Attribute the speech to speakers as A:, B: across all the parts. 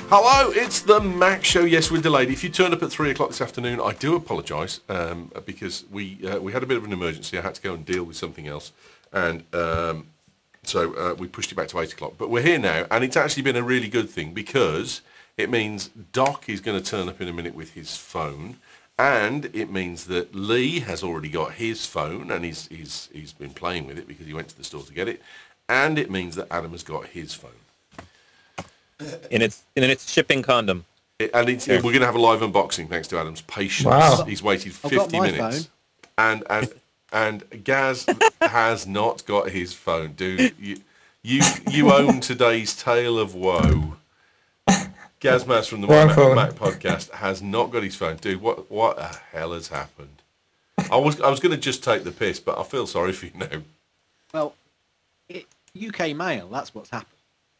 A: Hello, it's the Mac Show. Yes, we're delayed. If you turned up at 3 o'clock this afternoon, I do apologise because we had a bit of an emergency. I had to go and deal with something else, and so we pushed it back to 8 o'clock. But we're here now, and it's actually been a really good thing because it means Doc is going to turn up in a minute with his phone, and it means that Lee has already got his phone, and he's been playing with it because he went to the store to get it, and it means that Adam has got his phone.
B: In its shipping condom.
A: We're going to have a live unboxing thanks to Adam's patience.
C: Wow.
A: He's waited 50 minutes. Phone. And Gaz has not got his phone. Dude, you own today's tale of woe. Gaz Mass from the Mac podcast has not got his phone. Dude, what the hell has happened? I was going to just take the piss, but I feel sorry for you now.
D: Well, UK Mail, that's what's happened.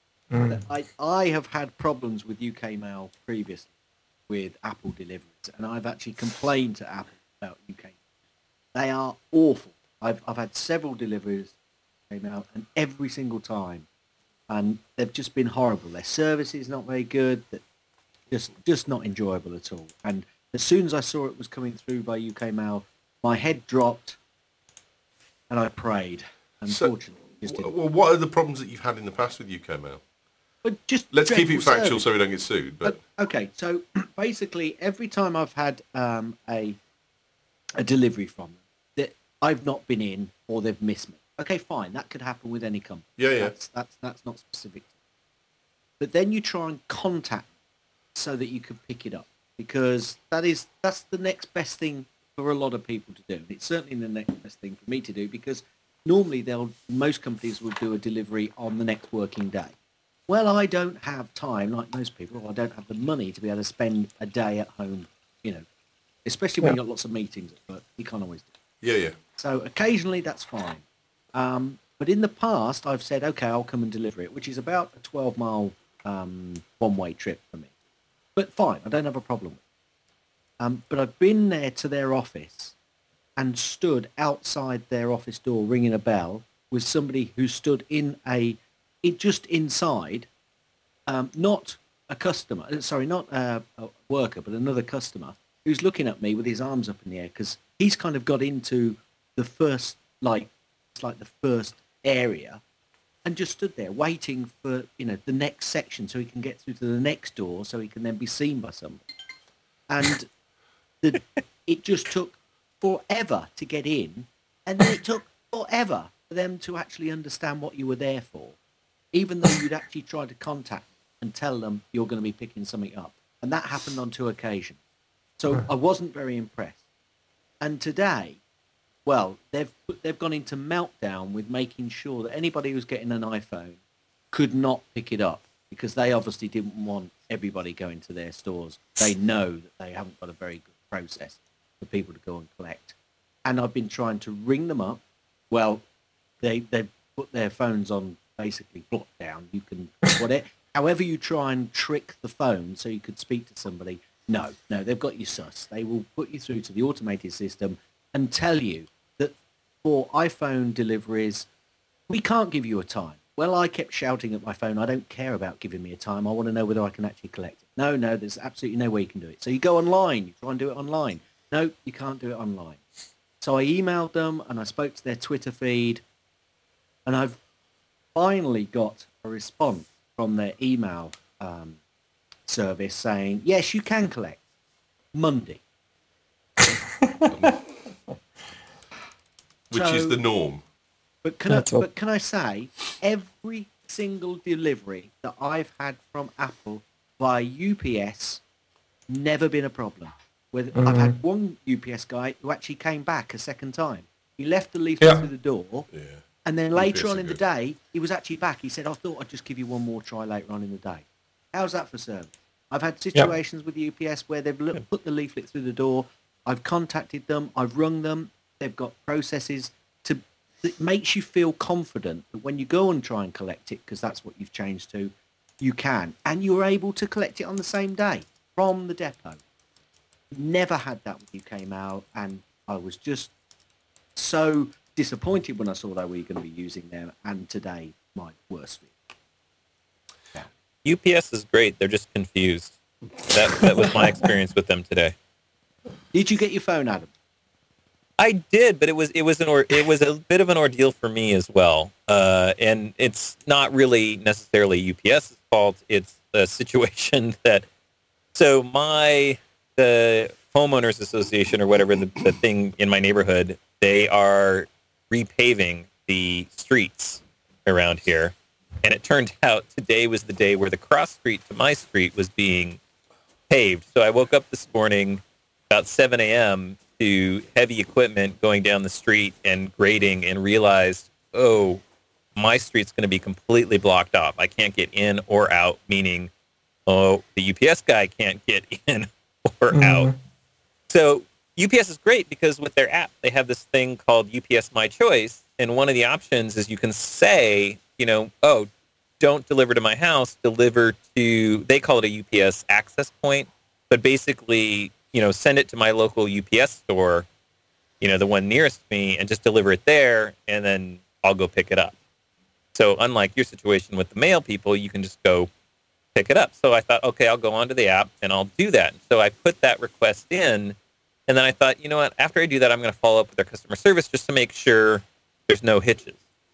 D: I have had problems with UK Mail previously with Apple deliveries, and I've actually complained to Apple about UK Mail. They are awful. I've had several deliveries UK Mail, and every single time, and they've just been horrible. Their service is not very good. Just not enjoyable at all. And as soon as I saw it was coming through by UK Mail, my head dropped, and I prayed. Unfortunately,
A: well, what are the problems that you've had in the past with UK Mail?
D: But
A: let's keep it factual so we don't get sued. But
D: okay, so basically, every time I've had a delivery from them that I've not been in or they've missed me. Okay, fine, that could happen with any company.
A: Yeah.
D: That's not specific. But then you try and contact them so that you can pick it up, because that's the next best thing for a lot of people to do. It's certainly the next best thing for me to do, because normally most companies will do a delivery on the next working day. Well, I don't have time, like most people, or I don't have the money to be able to spend a day at home, especially when you've got lots of meetings at work. You can't always do it.
A: Yeah.
D: So occasionally that's fine. But in the past, I've said, okay, I'll come and deliver it, which is about a 12-mile one-way trip for me. But fine, I don't have a problem with it. But I've been there to their office and stood outside their office door ringing a bell with somebody who stood just inside, not a customer, not a worker, but another customer who's looking at me with his arms up in the air because he's kind of got into the first, it's like the first area, and just stood there waiting for, the next section so he can get through to the next door so he can then be seen by somebody. And it just took forever to get in, and then it took forever for them to actually understand what you were there for, even though you'd actually tried to contact them and tell them you're going to be picking something up. And that happened on 2 occasions. So I wasn't very impressed. And today, well, they've gone into meltdown with making sure that anybody who's getting an iPhone could not pick it up, because they obviously didn't want everybody going to their stores. They know that they haven't got a very good process for people to go and collect. And I've been trying to ring them up. Well, they've put their phones on basically block down. You can however you try and trick the phone so you could speak to somebody. No, they've got you sus. They will put you through to the automated system and tell you that for iPhone deliveries, we can't give you a time. Well, I kept shouting at my phone, I don't care about giving me a time. I want to know whether I can actually collect it. No, there's absolutely no way you can do it. So you go online, you try and do it online. No, you can't do it online. So I emailed them and I spoke to their Twitter feed, and I've finally got a response from their email service saying, yes, you can collect Monday.
A: Which is the norm.
D: But can I say, every single delivery that I've had from Apple via UPS, never been a problem. I've had one UPS guy who actually came back a second time. He left the leaflet through the door. Yeah. And then later on in the day, he was actually back. He said, I thought I'd just give you one more try later on in the day. How's that for service? I've had situations with UPS where they've put the leaflet through the door. I've contacted them. I've rung them. They've got processes that makes you feel confident that when you go and try and collect it, because that's what you've changed to, you can. And you're able to collect it on the same day from the depot. Never had that with UK Mail, and I was just so disappointed when I saw that we were going to be using them, and today, my worst week.
B: UPS is great. They're just confused. That was my experience with them today.
D: Did you get your phone, Adam?
B: I did, but it was a bit of an ordeal for me as well. And it's not really necessarily UPS's fault. It's a situation that the homeowners association or whatever the thing in my neighborhood, they are repaving the streets around here. And it turned out today was the day where the cross street to my street was being paved. So I woke up this morning about 7 a.m. to heavy equipment going down the street and grading and realized, oh, my street's going to be completely blocked off. I can't get in or out, meaning, oh, the UPS guy can't get in or out. So UPS is great because with their app, they have this thing called UPS My Choice. And one of the options is you can say, oh, don't deliver to my house, deliver to, they call it a UPS access point, but basically, send it to my local UPS store, the one nearest me, and just deliver it there, and then I'll go pick it up. So unlike your situation with the mail people, you can just go pick it up. So I thought, okay, I'll go onto the app and I'll do that. So I put that request in, and then I thought, you know what, after I do that, I'm going to follow up with their customer service just to make sure there's no hitches.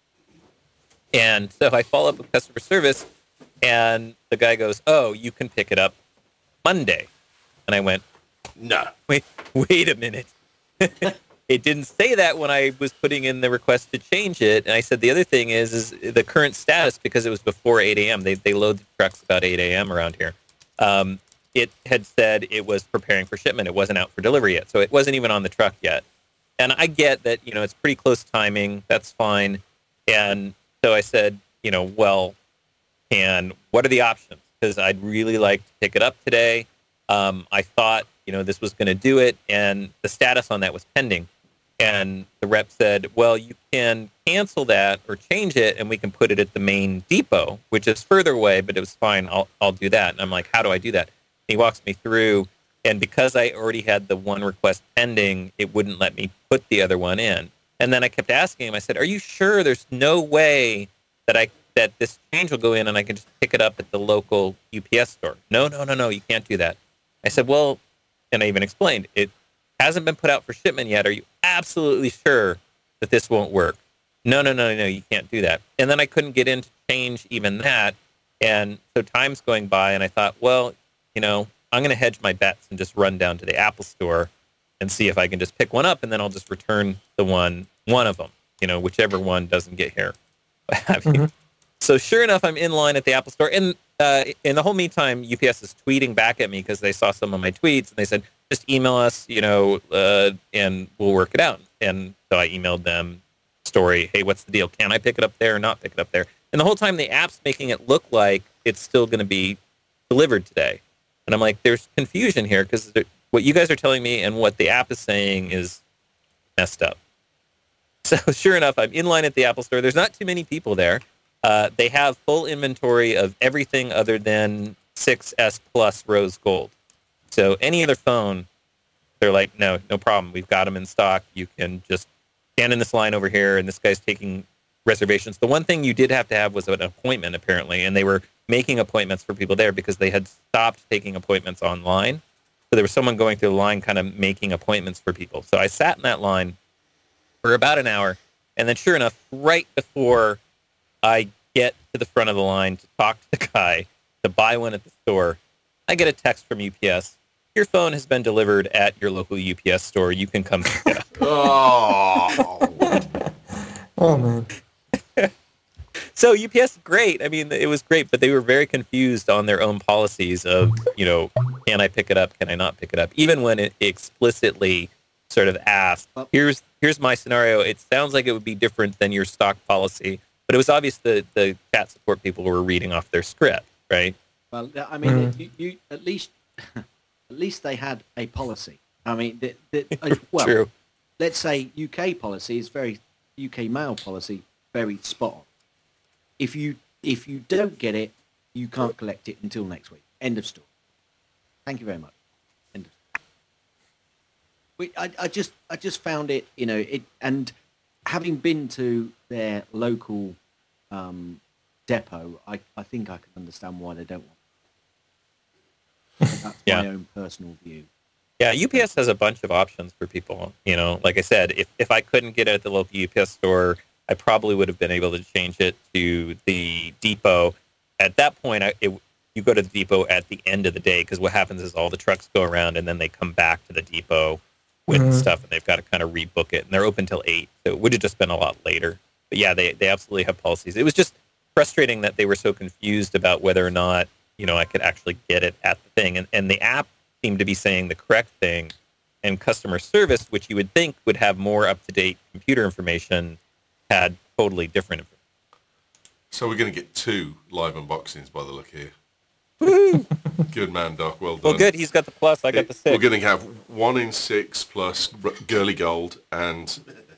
B: And so I follow up with customer service, and the guy goes, oh, you can pick it up Monday. And I went, no, wait a minute. It didn't say that when I was putting in the request to change it. And I said, the other thing is the current status, because it was before 8 a.m. They load the trucks about 8 a.m. around here. It had said it was preparing for shipment. It wasn't out for delivery yet. So it wasn't even on the truck yet. And I get that, it's pretty close timing. That's fine. And so I said, what are the options? Because I'd really like to pick it up today. I thought, this was going to do it, and the status on that was pending. And the rep said, well, you can cancel that or change it, and we can put it at the main depot, which is further away, but it was fine. I'll do that. And I'm like, how do I do that? And he walks me through, and because I already had the one request pending, it wouldn't let me put the other one in. And then I kept asking him, I said, are you sure there's no way that this change will go in and I can just pick it up at the local UPS store? No, you can't do that. I said, well, and I even explained, it hasn't been put out for shipment yet. Are you absolutely sure that this won't work? No, you can't do that. And then I couldn't get in to change even that. And so time's going by, and I thought, well, I'm going to hedge my bets and just run down to the Apple store and see if I can just pick one up, and then I'll just return the one of them, whichever one doesn't get here. So sure enough, I'm in line at the Apple store, and in the whole meantime, UPS is tweeting back at me because they saw some of my tweets, and they said, just email us, and we'll work it out. And so I emailed them, story, hey, what's the deal? Can I pick it up there or not pick it up there? And the whole time, the app's making it look like it's still going to be delivered today. And I'm like, there's confusion here because what you guys are telling me and what the app is saying is messed up. So sure enough, I'm in line at the Apple store. There's not too many people there. They have full inventory of everything other than 6S Plus Rose Gold. So any other phone, they're like, no problem. We've got them in stock. You can just stand in this line over here, and this guy's taking reservations. The one thing you did have to have was an appointment, apparently, and they were making appointments for people there because they had stopped taking appointments online. So there was someone going through the line kind of making appointments for people. So I sat in that line for about an hour, and then sure enough, right before I get to the front of the line to talk to the guy to buy one at the store, I get a text from UPS. Your phone has been delivered at your local UPS store. You can come pick it up.
C: Oh, man.
B: So UPS, great. I mean, it was great, but they were very confused on their own policies of, can I pick it up? Can I not pick it up? Even when it explicitly sort of asked, here's my scenario. It sounds like it would be different than your stock policy, but it was obvious the chat support people were reading off their script, right?
D: Well, I mean, you at least they had a policy. I mean, well,
B: True.
D: Let's say UK policy is UK mail policy, very spot on. If you don't get it, you can't collect it until next week. End of story. Thank you very much. End of story. I just found it, and having been to their local depot, I think I can understand why they don't want it. But that's
B: Yeah.
D: my own personal view.
B: Yeah, UPS has a bunch of options for people. You know, like I said, if I couldn't get it at the local UPS store, I probably would have been able to change it to the depot. At that point, you go to the depot at the end of the day, because what happens is all the trucks go around and then they come back to the depot with stuff, and they've got to kind of rebook it. And they're open till 8, so it would have just been a lot later. But yeah, they absolutely have policies. It was just frustrating that they were so confused about whether or not, you know, I could actually get it at the thing. And the app seemed to be saying the correct thing, and customer service, which you would think would have more up-to-date computer information, had totally different information.
A: So we're going to get 2 live unboxings by the look here. Good man, Doc. Well done.
B: Well, good. He's got the plus. I got the 6.
A: We're going to have 1 in 6 plus Girly Gold and...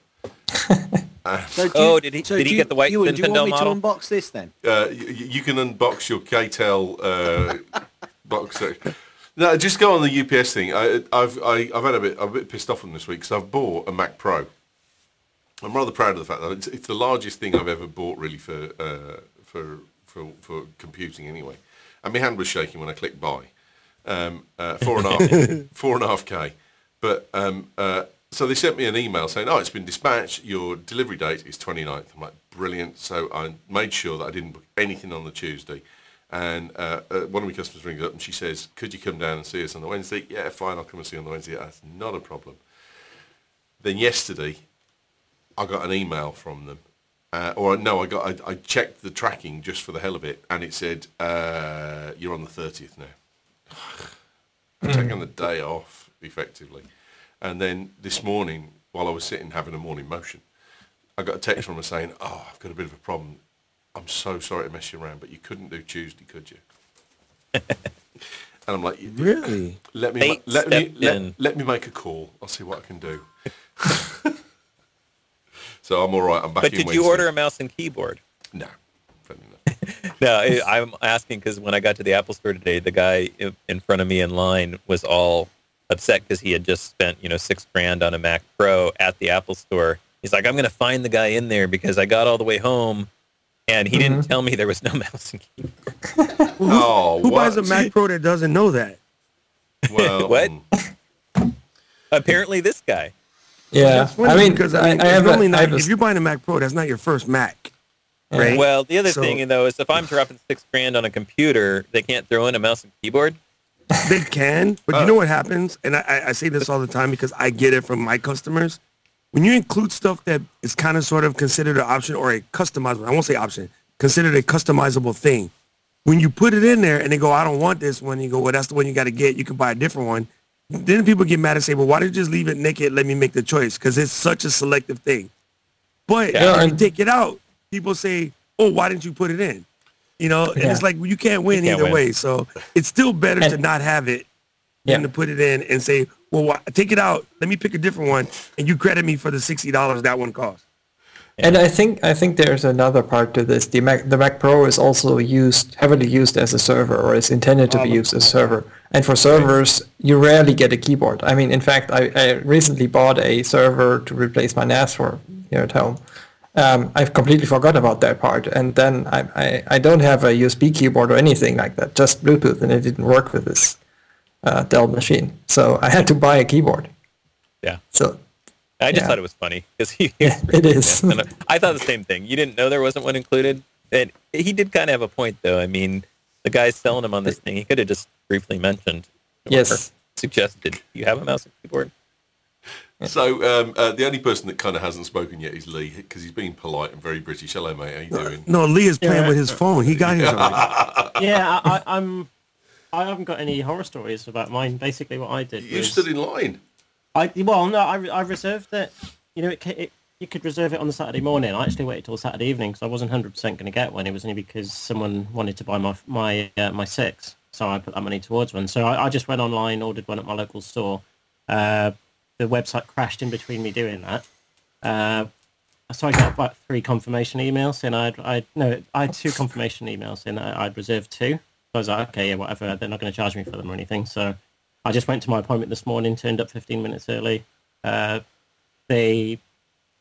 D: So
B: did he get the white
D: Ewan, do you
B: Nintendo
D: want me
B: model?
D: to unbox this then?
A: you can unbox your KTEL box section. No, just go on the UPS thing. I've had a bit pissed off on this week because I've bought a Mac Pro. I'm rather proud of the fact that it's the largest thing I've ever bought really for computing anyway. And my hand was shaking when I clicked buy. 4.5K. But so they sent me an email saying, "Oh, it's been dispatched. Your delivery date is 29th." I'm like, brilliant. So I made sure that I didn't book anything on the Tuesday. And one of my customers rings up and she says, "Could you come down and see us on the Wednesday?" "Yeah, fine. I'll come and see you on the Wednesday." "That's not a problem." Then yesterday, I got an email from them. I checked the tracking just for the hell of it, and it said, "You're on the 30th now." I've taken the day off, effectively. And then this morning, while I was sitting having a morning motion, I got a text from her saying, "Oh, I've got a bit of a problem. I'm so sorry to mess you around, but you couldn't do Tuesday, could you?" And I'm like,
C: Really?
A: Let me make a call. I'll see what I can do." So I'm all right. I'm back
B: But
A: in
B: did
A: Wednesday.
B: you order a mouse and keyboard?
A: No. Fair enough.
B: No, I'm asking because when I got to the Apple store today, the guy in front of me in line was all upset because he had just spent, $6,000 on a Mac Pro at the Apple store. He's like, "I'm going to find the guy in there because I got all the way home and he didn't tell me there was no mouse and keyboard."
C: Who buys a Mac Pro that doesn't know that?
A: Well,
B: What? Apparently this guy.
E: Yeah,
C: That's funny
E: I mean,
C: because
E: I
C: it's
E: have
C: normally
E: a,
C: not,
E: I have a,
C: if you're buying a Mac Pro, that's not your first Mac, right?
B: Well, the other
C: So-
B: thing, though, is if I'm dropping $6,000 on a computer, they can't throw in a mouse and keyboard.
C: They can, but you know what happens? And I say this all the time because I get it from my customers. When you include stuff that is kind of sort of considered an option or a customizable, I won't say option, considered a customizable thing. When you put it in there and they go, "I don't want this one," you go, "Well, that's the one you got to get. You can buy a different one." Then people get mad and say, "Well, why did you just leave it naked? Let me make the choice," because it's such a selective thing. But
B: Yeah.
C: if you take it out, people say, "Oh, why didn't you put it in?" And it's like, well, you can't win
B: You can't
C: either
B: win.
C: way. So it's still better to
E: And-
C: not have it than to put it in and say, "Well, take it out. Let me pick a different one, and you credit me for the $60 that one cost."
E: And I think there's another part to this. The Mac Pro is also heavily used as a server, or is intended to be used as a server. And for servers, you rarely get a keyboard. I mean, in fact, I recently bought a server to replace my NAS for here at home. I've completely forgot about that part, and then I don't have a USB keyboard or anything like that, just Bluetooth, and it didn't work with this Dell machine. So I had to buy a keyboard.
B: Yeah.
E: So
B: I just
E: Yeah.
B: thought it was funny because
E: yeah, it is.
B: And I thought the same thing. You didn't know there wasn't one included, and he did kind of have a point, though. I mean, the guy's selling him on this thing. He could have just briefly mentioned,
E: Yes.
B: or suggested, "You have a mouse and keyboard?"
A: So the only person that kind of hasn't spoken yet is Lee because he's being polite and very British. Hello, mate. How you doing?
C: No, Lee is playing
F: Yeah.
C: with his phone. He got his already.
F: Yeah, I haven't got any horror stories about mine. Basically, what I did
A: You
F: was
A: stood in line.
F: I reserved it. You could reserve it on the Saturday morning. I actually waited till Saturday evening because I wasn't 100% going to get one. It was only because someone wanted to buy my 6, so I put that money towards one. So I just went online, ordered one at my local store. The website crashed in between me doing that. So I got about 3 confirmation emails saying I had 2 confirmation emails saying that I'd reserved 2. So I was like, okay, yeah, whatever. They're not going to charge me for them or anything. So I just went to my appointment this morning, turned up 15 minutes early. They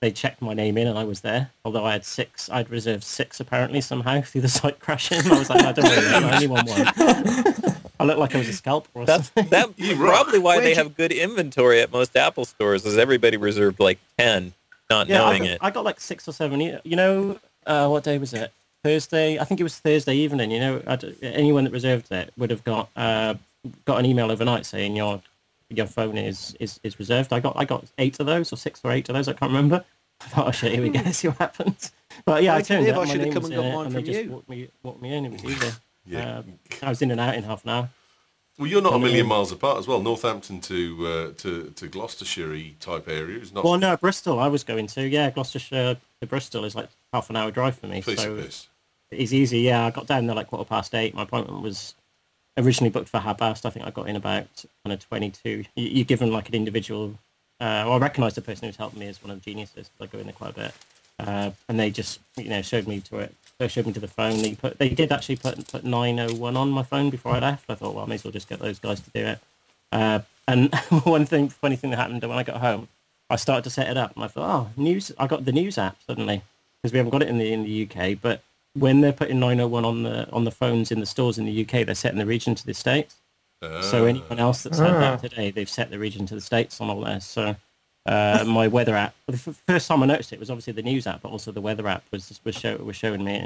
F: they checked my name in and I was there. Although I'd reserved 6 apparently somehow through the site crashing. I was like, I don't really know, I only want 1. I looked like I was a scalper or something.
B: That's probably why they have good inventory at most Apple stores, is everybody reserved like 10, not knowing it.
F: I got like 6 or 7. You know, what day was it? Thursday. I think it was Thursday evening. You know, anyone that reserved it would have got an email overnight saying your phone is reserved. I got 8 of those, or 6 or 8 of those. I can't remember. I thought, oh shit, here we go, see what happens. But yeah, I turned up.
D: I
F: My
D: should have
F: name
D: come
F: was
D: and got
F: in it,
D: mine
F: and they
D: from
F: just
D: you.
F: walked me in. It was easy.
A: Yeah.
F: I was in and out in half an hour.
A: Well, you're not a million miles apart as well. Northampton to Gloucestershire type area is not.
F: Well, no, Bristol I was going to. Yeah, Gloucestershire to Bristol is like half an hour drive for me.
A: Piece
F: so
A: of piss.
F: it's easy. Yeah, I got down there like 8:15. My appointment was originally booked for 8:30. I think I got in about kind of 22. You're given like an individual. Well, I recognise the person who's helped me as one of the geniuses. I go in there quite a bit, and they just showed me to it. They showed me to the phone. They did actually put 901 on my phone before I left. I thought, well, I may as well just get those guys to do it. And funny thing that happened when I got home, I started to set it up, and I thought, news. I got the news app suddenly because we haven't got it in the UK. But when they're putting 901 on the phones in the stores in the UK, they're setting the region to the States. So anyone else that's had that today, they've set the region to the States on all there. So my weather app, the first time I noticed it was obviously the news app, but also the weather app was showing me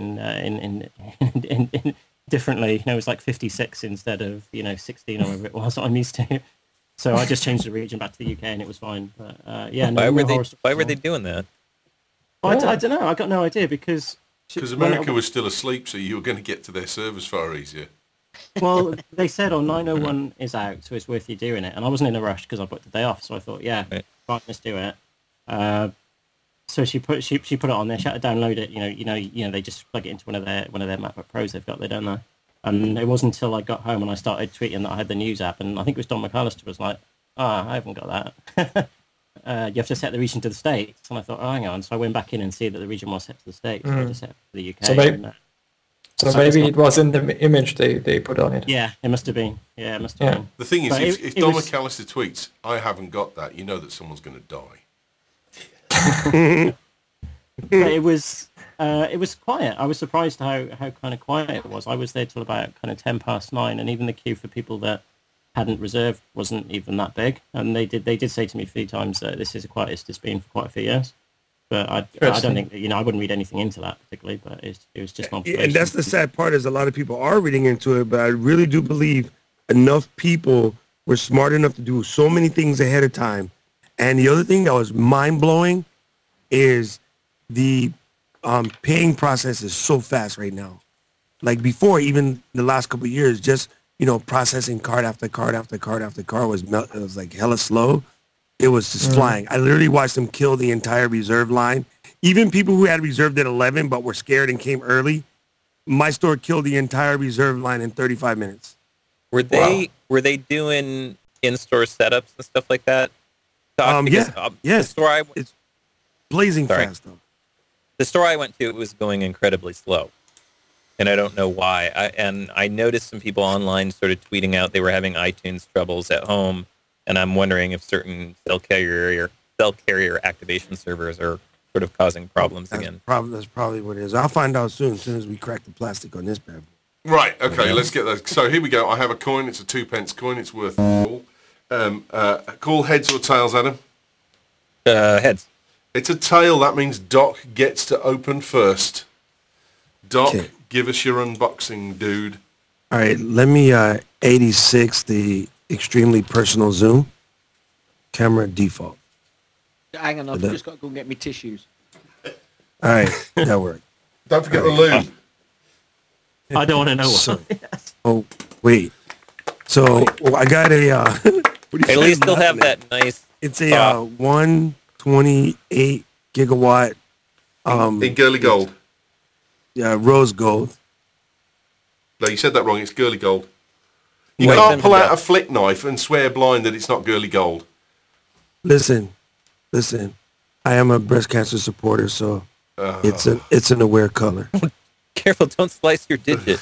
F: in differently. It was like 56 instead of 16 or whatever it was I'm used to. So I just changed the region back to the UK and it was fine. But yeah,
B: why were they doing that?
F: I don't know. I got no idea because
A: America was still asleep, so you were going to get to their servers far easier.
F: Well, they said, 901 is out, so it's worth you doing it. And I wasn't in a rush because I booked the day off, so I thought, yeah, fine, let's do it. So she put it on there. She had to download it. They just plug it into one of their MacBook Pros they've got there, don't they? And it wasn't until I got home and I started tweeting that I had the news app, and I think it was Don McAllister was like, I haven't got that. You have to set the region to the States. And I thought, hang on. So I went back in and see that the region was set to the States. So I just set it to the UK.
E: So maybe it was in the image they put on it.
F: Yeah, it must have been. Yeah, it must have been.
A: The thing is, if Don McAllister tweets, I haven't got that, you know that someone's going to die.
F: But it was quiet. I was surprised how kind of quiet it was. I was there till about kind of 9:10, and even the queue for people that hadn't reserved wasn't even that big. And they did say to me a few times that this is the quietest it's been for quite a few years. But I don't think that, I wouldn't read anything into that particularly, but it was just an observation.
C: And that's the sad part is a lot of people are reading into it, but I really do believe enough people were smart enough to do so many things ahead of time. And the other thing that was mind-blowing is the paying process is so fast right now. Like before, even the last couple of years, just, processing card after card after card after card was like hella slow. It was just flying. I literally watched them kill the entire reserve line. Even people who had reserved at 11 but were scared and came early, my store killed the entire reserve line in 35 minutes.
B: Were they doing in-store setups and stuff like that?
C: Yes.
B: The store
C: it's blazing fast though.
B: The store I went to, it was going incredibly slow, and I don't know why. I noticed some people online sort of tweeting out they were having iTunes troubles at home. And I'm wondering if certain cell carrier activation servers are sort of causing problems again.
C: That's probably what it is. I'll find out soon as we crack the plastic on this bad boy.
A: Right, okay, let's get that. So here we go. I have a coin. It's a 2p coin. It's worth all. Call heads or tails, Adam?
B: Heads.
A: It's a tail. That means Doc gets to open first. Doc, give us your unboxing, dude.
C: All right, let me 86 the extremely personal zoom camera default.
D: Hang on, I've just got to go and get me tissues.
C: All right, that worked.
A: Don't forget the lube.
F: I don't want to know what.
C: Oh, wait. So I got a.
B: At least they'll have that nice.
C: It's a 128 gigawatt.
A: In girly gold.
C: Yeah, rose gold.
A: No, you said that wrong. It's girly gold. You can't pull out a flick knife and swear blind that it's not girly gold.
C: Listen. I am a breast cancer supporter, so it's an aware color.
B: Careful, don't slice your digit.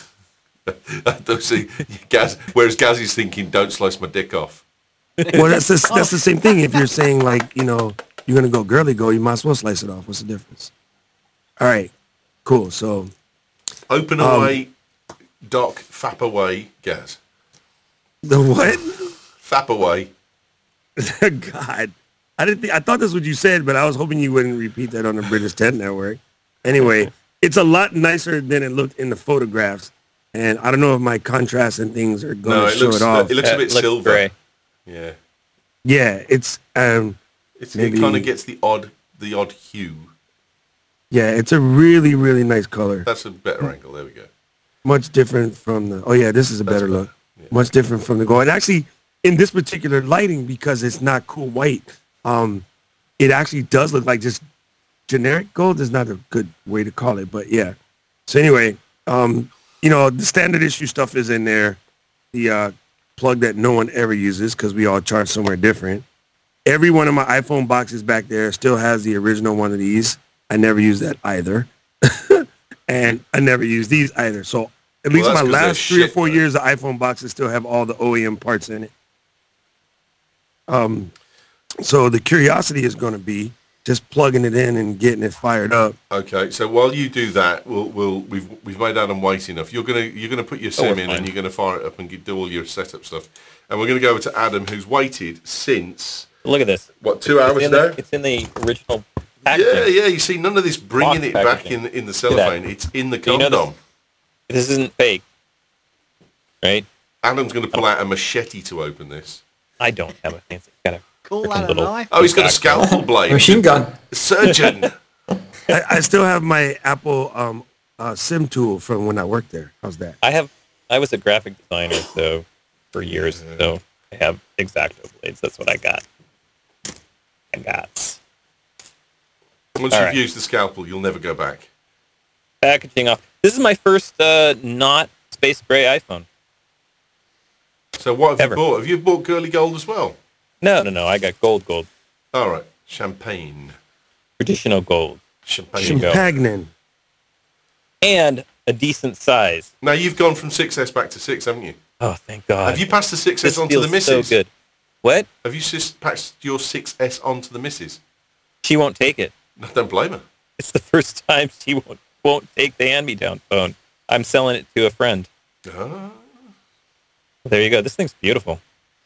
A: Whereas Gazzy's thinking, don't slice my dick off.
C: Well, that's the same thing. If you're saying you're gonna go girly go, you might as well slice it off. What's the difference? All right, cool. So
A: Open away, Doc, fap away, Gaz.
C: the what?
A: Fap away.
C: God, I thought that's what you said, but I was hoping you wouldn't repeat that on the British 10 network. Anyway, it's a lot nicer than it looked in the photographs, and I don't know if my contrast and things are going
A: No,
C: to
A: it
C: show
A: looks
C: it off.
A: a bit silver.
B: Gray.
A: Yeah.
C: Yeah, it's
A: It
C: maybe-
A: kind of gets the odd hue.
C: yeah, it's a really really nice color.
A: That's a better angle. There we go.
C: Much different from the. Oh yeah, this is a better look.
A: Yeah.
C: Much different from the gold. And actually, in this particular lighting, because it's not cool white, it actually does look like just generic gold. Is not a good way to call it, but yeah. So anyway, the standard issue stuff is in there. The plug that no one ever uses because we all charge somewhere different. Every one of my iPhone boxes back there still has the original one of these. I never use that either. And I never use these either. So at least
A: that's
C: my
A: 'cause they're
C: last 3 or
A: shit,
C: 4
A: though.
C: years, the iPhone boxes still have all the OEM parts in it. So the curiosity is going to be just plugging it in and getting it fired up.
A: Okay, so while you do that, we've made Adam wait enough. You're gonna put your sim in
B: fine.
A: and you're gonna fire it up and do all your setup stuff, and we're gonna go over to Adam, who's waited since
B: Look at this.
A: what 2 hours
B: It's in
A: now.
B: it's in the original packaging.
A: Yeah. You see, none of this bringing
B: Box
A: it back
B: packaging.
A: in the
B: that.
A: cellophane. It's in the
B: So you know
A: condom.
B: This isn't fake, right?
A: Adam's gonna pull out a machete to open this.
B: I don't have a fancy kind of
D: Call
B: frickin'
D: that a
B: little-
D: knife.
A: Oh, he's got a scalpel blade.
E: Machine gun.
A: Surgeon.
C: I still have my Apple SIM tool from when I worked there. How's that?
B: I was a graphic designer, so for years, so I have X-Acto blades. That's what I got.
A: Once
B: All
A: you've
B: right.
A: used the scalpel, you'll never go back.
B: Packaging off. This is my first not space gray iPhone.
A: So what have
B: Ever.
A: you bought? Have you bought girly gold as well?
B: No. I got gold.
A: All right, champagne.
B: Traditional gold.
A: Champagne.
B: There you go.
C: Champagnon.
B: And a decent size.
A: Now you've gone from 6S back to 6, haven't you?
B: Oh, thank God.
A: Have you passed the 6S
B: This
A: on to the
B: feels
A: missus?
B: so good. What?
A: Have you passed your 6S on to the missus?
B: She won't take it.
A: No, don't blame her.
B: It's the first time she won't take the hand-me-down phone. I'm selling it to a friend.
A: Ah.
B: There you go. This thing's beautiful.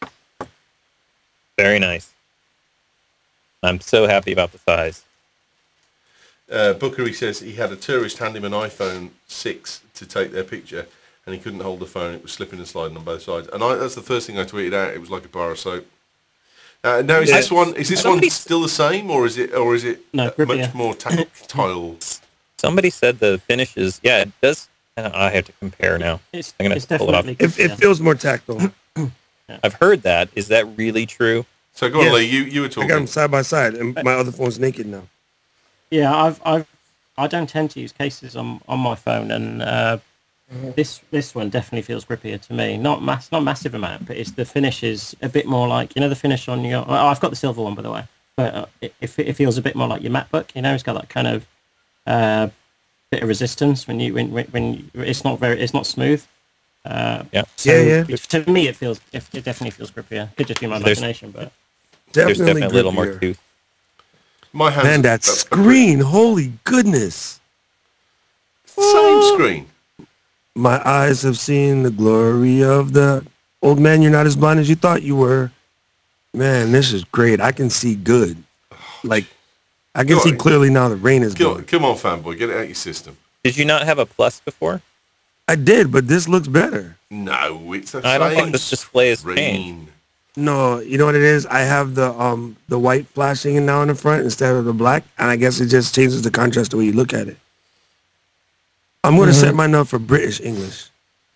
B: Very nice. I'm so happy about the size.
A: Bookery says he had a tourist hand him an iPhone 6 to take their picture, and he couldn't hold the phone. It was slipping and sliding on both sides. And that's the first thing I tweeted out. It was like a bar of soap. Now is this one still the same, or is it
F: No, grippier.
A: much more tactile?
B: Somebody said the finish is, yeah, it does. I have to compare now.
F: It's
B: I'm gonna
F: it's
B: have to pull it off.
F: definitely.
C: It feels more tactile.
B: I've heard that. Is that really true?
A: So go on,
C: Yes.
A: Lee. You were
C: I
A: talking.
C: got them side by side, and my other phone's naked now.
F: Yeah, I don't tend to use cases on my phone, and this one definitely feels grippier to me. Not massive amount, but the finish is a bit more like, the finish on your. Oh, I've got the silver one, by the way, but it feels a bit more like your MacBook. It's got that kind of bit of resistance when it's not smooth.
B: Yeah.
F: So
C: Yeah.
F: To me, it definitely feels grippier. Could just be my
B: There's-
F: imagination, but
B: There's definitely a little more
C: grippier.
B: tooth.
A: My hands.
C: Man, that screen! Holy goodness!
A: Same screen.
C: My eyes have seen the glory of the old man. You're not as blind as you thought you were. Man, this is great. I can see good. Like, I can
A: Go
C: see
A: on.
C: clearly now the rain is
A: Come
C: gone.
A: come on, fanboy. Get it out your system.
B: Did you not have a Plus before?
C: I did, but this looks better.
A: No, it's the
B: I don't
A: same
B: think this display has
A: screen.
B: changed.
C: No, you know what it is? I have the white flashing now in the front instead of the black, and I guess it just changes the contrast the way you look at it. I'm going to set mine up for British English.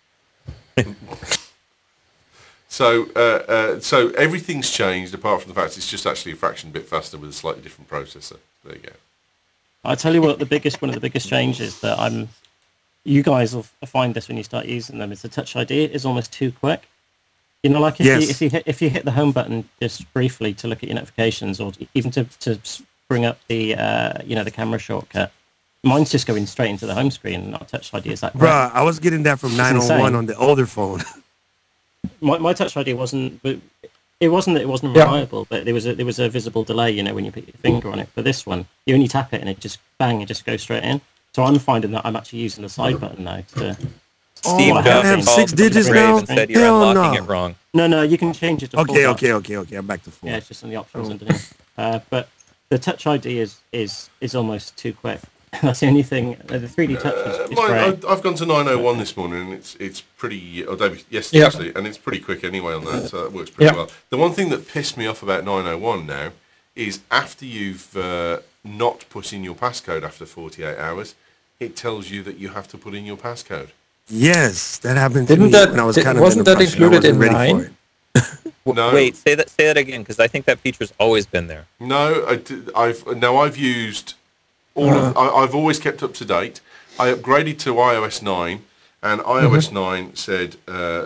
A: So everything's changed apart from the fact it's just actually a fraction bit faster with a slightly different processor. There you go.
F: I tell you what, one of the biggest changes that you guys will find this when you start using them, is the Touch ID is almost too quick. Like
C: Yes.
F: if you hit the home button just briefly to look at your notifications, or even to bring up the the camera shortcut, mine's just going straight into the home screen, and not Touch ID is that quick.
C: Bruh, I was getting that from 901
F: insane.
C: on the older phone.
F: My Touch ID wasn't. But it wasn't that it wasn't
E: Yeah.
F: reliable, but there was a visible delay, when you put your finger on it. But this one, you only tap it and it just bang, it just goes straight in. So I'm finding that I'm actually using the side button now to.
B: Steve
C: I
B: Jobs
C: have
B: called
C: 6
B: the
C: digits
B: Brave
C: now?
B: and said you're
C: Hell
B: unlocking
C: no.
B: it wrong.
F: No, you can change it to
C: Okay,
F: full touch.
C: okay. I'm back to 4.
F: Yeah, it's just in the options underneath. But the Touch ID is almost too quick. That's the only thing. The 3D Touch is great.
A: I've gone to 901 this morning, and it's pretty. Or yesterday
E: Yeah.
A: actually, and it's pretty quick anyway on that, so it works pretty
E: Yeah.
A: well. The one thing that pissed me off about 901 now is after you've not put in your passcode after 48 hours, it tells you that you have to put in your passcode.
C: Yes, that happened to
E: Didn't
C: me
E: that-
C: when I was
E: did-
C: kind of
E: wasn't that included in
C: ready
E: 9?
C: for it.
A: No.
B: Wait, say that again, because I think that feature's always been there.
A: No, I've used all of. I've always kept up to date. I upgraded to iOS 9, and iOS 9 said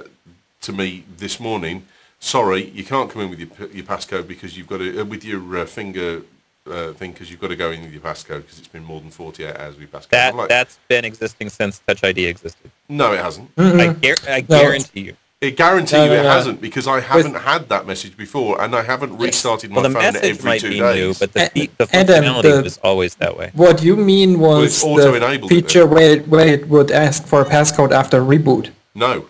A: to me this morning, "Sorry, you can't come in with your passcode because you've got to with your finger thing because you've got to go in with your passcode because it's been more than 48 hours with your passcode." I'm like,
B: That's been existing since Touch ID existed.
A: no, it hasn't.
B: I guarantee you.
A: I guarantee
E: No,
A: you
E: no,
A: it
E: no.
A: hasn't because I haven't had that message before, and I haven't restarted my
B: Well, the
A: phone
B: message
A: every
B: might
A: 2
B: be
A: days.
B: new, but the
E: Adam,
B: functionality was always that way.
E: What you mean was
A: it's auto-enabled,
E: the feature where it would ask for a passcode after reboot.
A: No.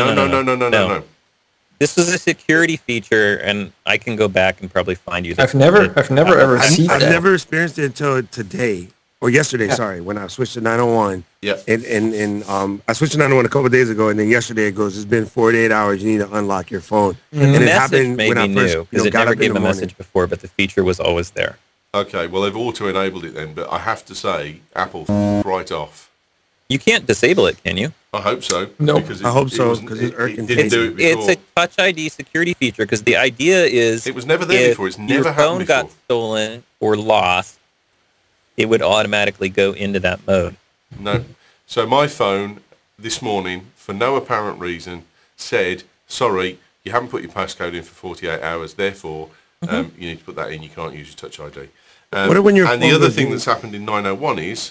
B: No. This is a security feature, and I can go back and probably find you.
E: I've never ever seen
C: I've
E: that.
C: never experienced it until today or yesterday. Sorry, when I switched to 901.
A: Yeah.
C: And I switched to 901 a couple of days ago, and then yesterday it goes, "It's been 48 hours. You need to unlock your phone."
B: The
C: And it
B: message
C: happened
B: may
C: when I
B: be
C: first
B: new because it
C: got
B: never
C: up in
B: gave
C: the
B: a
C: morning.
B: message before, but the feature was always there.
A: Okay, well, they've auto-enabled it then, but I have to say, Apple right off.
B: You can't disable it, can you?
A: I hope so.
E: No.
A: because
C: I hope so,
A: wasn't-
C: 'cause it's irking
A: didn't do it before.
B: It's a Touch ID security feature because the idea is
A: It was never there
B: if
A: before. It's never
B: your
A: happened
B: phone got
A: before.
B: stolen or lost, it would automatically go into that mode.
A: No. So my phone this morning, for no apparent reason, said, "Sorry, you haven't put your passcode in for 48 hours. Therefore, you need to put that in. You can't use your Touch ID."
C: What when your
A: and the
C: phone
A: other
C: goes
A: thing
C: in-
A: that's happened in 901 is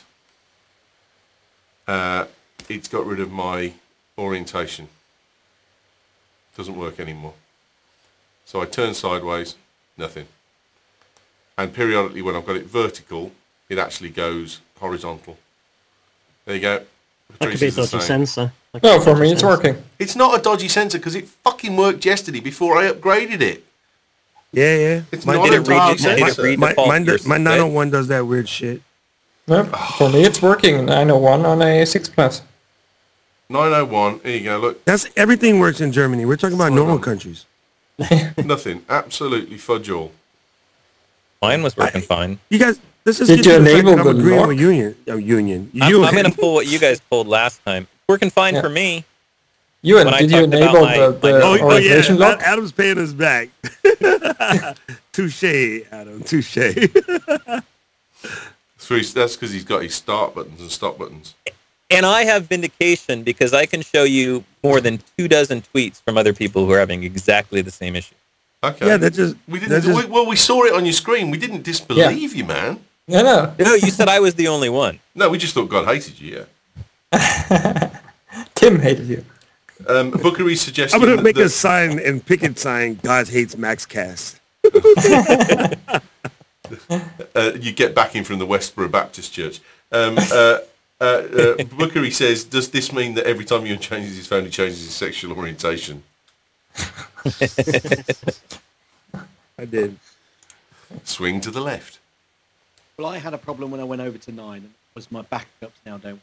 A: it's got rid of my orientation. Doesn't work anymore. So I turn sideways, nothing. And periodically when I've got it vertical, it actually goes horizontal. There you go.
F: That could be a
A: Patricia's the
F: dodgy
A: same.
F: sensor. That could
E: No,
F: be a
E: for
F: dodgy
E: me it's
F: sensor.
E: working.
A: It's not a dodgy sensor because it fucking worked yesterday before I upgraded it.
C: Yeah.
A: It's
C: My-
A: not
B: Did
A: a
B: it
A: dodgy
B: read- did it
A: sensor.
B: read
C: my,
B: default
C: mine
B: your
C: does- my
B: spec?
C: 901 does that weird shit.
E: Yeah, for me it's working. 901 on a 6 Plus.
A: 901, here you go, look,
C: That's everything works in Germany. We're talking about
A: Hold
C: normal
A: on.
C: countries.
A: nothing, absolutely fudge all.
B: Mine was working fine.
C: You guys, this is
E: Did you
C: the fact
E: enable
C: that I'm
E: the
C: agreeing
E: lock?
C: with Union. Union.
B: I'm
C: You-
B: going to pull what you guys pulled last time. Working fine
E: Yeah.
B: for me.
E: Ewan,
B: When I
E: did you
B: talked about
E: enable
B: my-
E: the
B: my-
C: Oh, yeah,
E: orientation lock?
C: Adam's paying us back. Touche, Adam. Touche.
A: So that's because he's got his start buttons and stop buttons.
B: And I have vindication because I can show you more than 24 tweets from other people who are having exactly the same issue.
A: Okay.
C: Yeah, that just
A: we
C: that
A: didn't.
C: just-
A: We saw it on your screen. We didn't disbelieve you, man.
E: No.
B: No, you said I was the only one.
A: No, we just thought God hated you. Yeah.
E: Tim hated you.
A: Bookery suggested.
C: I'm gonna make
A: that,
C: a sign and picket sign. God hates Max Cast.
A: you get backing from the Westboro Baptist Church. Bookery says, "Does this mean that every time Ewan changes his phone, he changes his sexual orientation?"
C: I did.
A: Swing to the left.
D: Well, I had a problem when I went over to 9. And it was my backups now don't.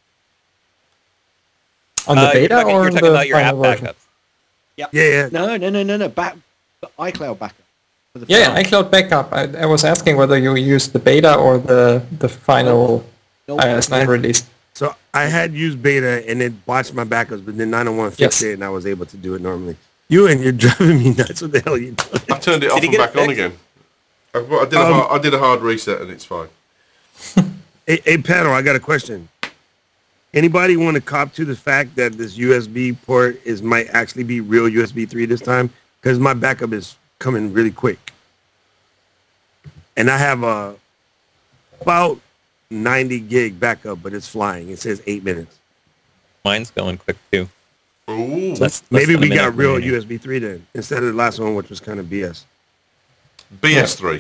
E: On the beta
B: you're
E: or
B: talking
E: the
B: about your app
E: final version?
B: backups.
C: Yeah.
D: No. The iCloud backup. For the
E: Yeah,
D: phone.
E: iCloud backup. I was asking whether you used the beta or the final
D: Nope.
E: iOS 9 release.
C: So I had used beta and it watched my backups, but then 901 fixed
E: Yes.
C: it and I was able to do it normally. You're driving me nuts. What the hell are you doing?
A: I turned it off
B: he
A: and
B: get
A: back
B: it
A: on
B: fixed?
A: again. I did a hard reset and it's fine.
C: Hey, Pedro, I got a question. Anybody want to cop to the fact that this USB port might actually be real USB 3 this time? Because my backup is coming really quick. And I have about 90 gig backup, but it's flying. It says 8 minutes.
B: Mine's going quick too.
A: Ooh.
C: Maybe
B: than a
C: we
B: minute
C: got real
B: remaining.
C: USB 3 then, instead of the last one, which was kind of BS.
A: BS3.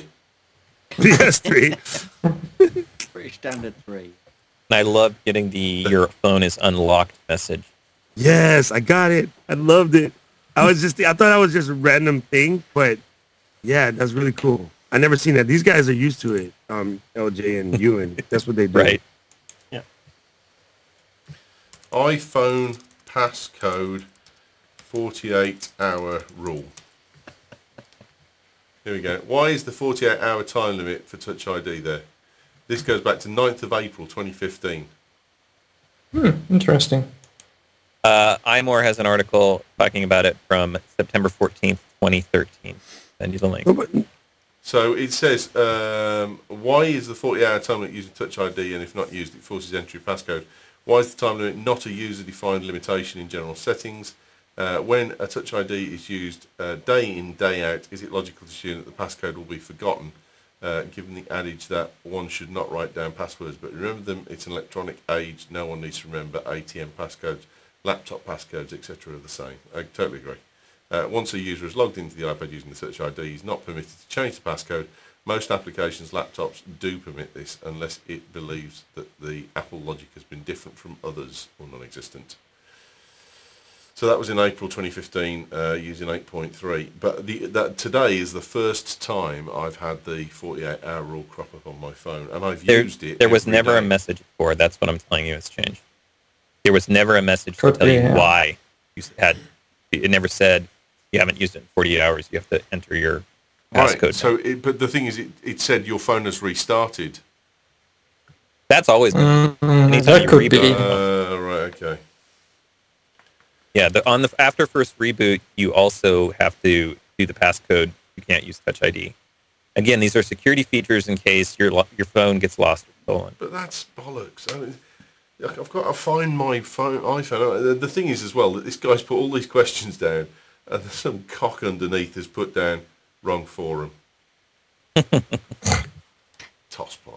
C: BS3.
D: British Standard 3.
B: And I love getting the your phone is unlocked message.
C: Yes, I got it. I loved it. I thought that was just a random thing, but yeah, that's really cool. I never seen that. These guys are used to it. LJ and Ewan. That's what they do.
B: Right.
F: Yeah.
A: iPhone passcode 48-hour rule. Here we go. Why is the 48-hour time limit for Touch ID there? This goes back to 9th of April 2015.
E: Interesting.
B: iMore has an article talking about it from September 14th, 2013. Send you the link.
A: So it says, why is the 40-hour time limit using Touch ID, and if not used, it forces entry of passcode? Why is the time limit not a user-defined limitation in general settings? When a Touch ID is used day in, day out, is it logical to assume that the passcode will be forgotten, given the adage that one should not write down passwords, but remember them? It's an electronic age. No one needs to remember ATM passcodes, laptop passcodes, etc. are the same. I totally agree. Once a user is logged into the iPad using the Touch ID, he is not permitted to change the passcode. Most applications, laptops, do permit this unless it believes that the Apple logic has been different from others or non-existent. So that was in April 2015 using 8.3. But today is the first time I've had the 48-hour rule crop up on my phone, and I've used it.
B: There was
A: every
B: never a
A: day.
B: message before. That's what I'm telling you. It's changed. There was never a message to
E: Could
B: tell
E: be,
B: you
E: yeah.
B: why you had. It never said you haven't used it in 48 hours. You have to enter your passcode.
A: Right. So, but the thing is, it said your phone has restarted.
B: That's always been. Anytime
E: that
B: you
E: could
B: reboot.
E: be.
A: Right. Okay.
B: Yeah, after first reboot, you also have to do the passcode. You can't use Touch ID. Again, these are security features in case your phone gets lost or stolen.
A: But that's bollocks. I've got to find my iPhone. The thing is as well that this guy's put all these questions down, and there's some cock underneath has put down wrong forum. Tosspot.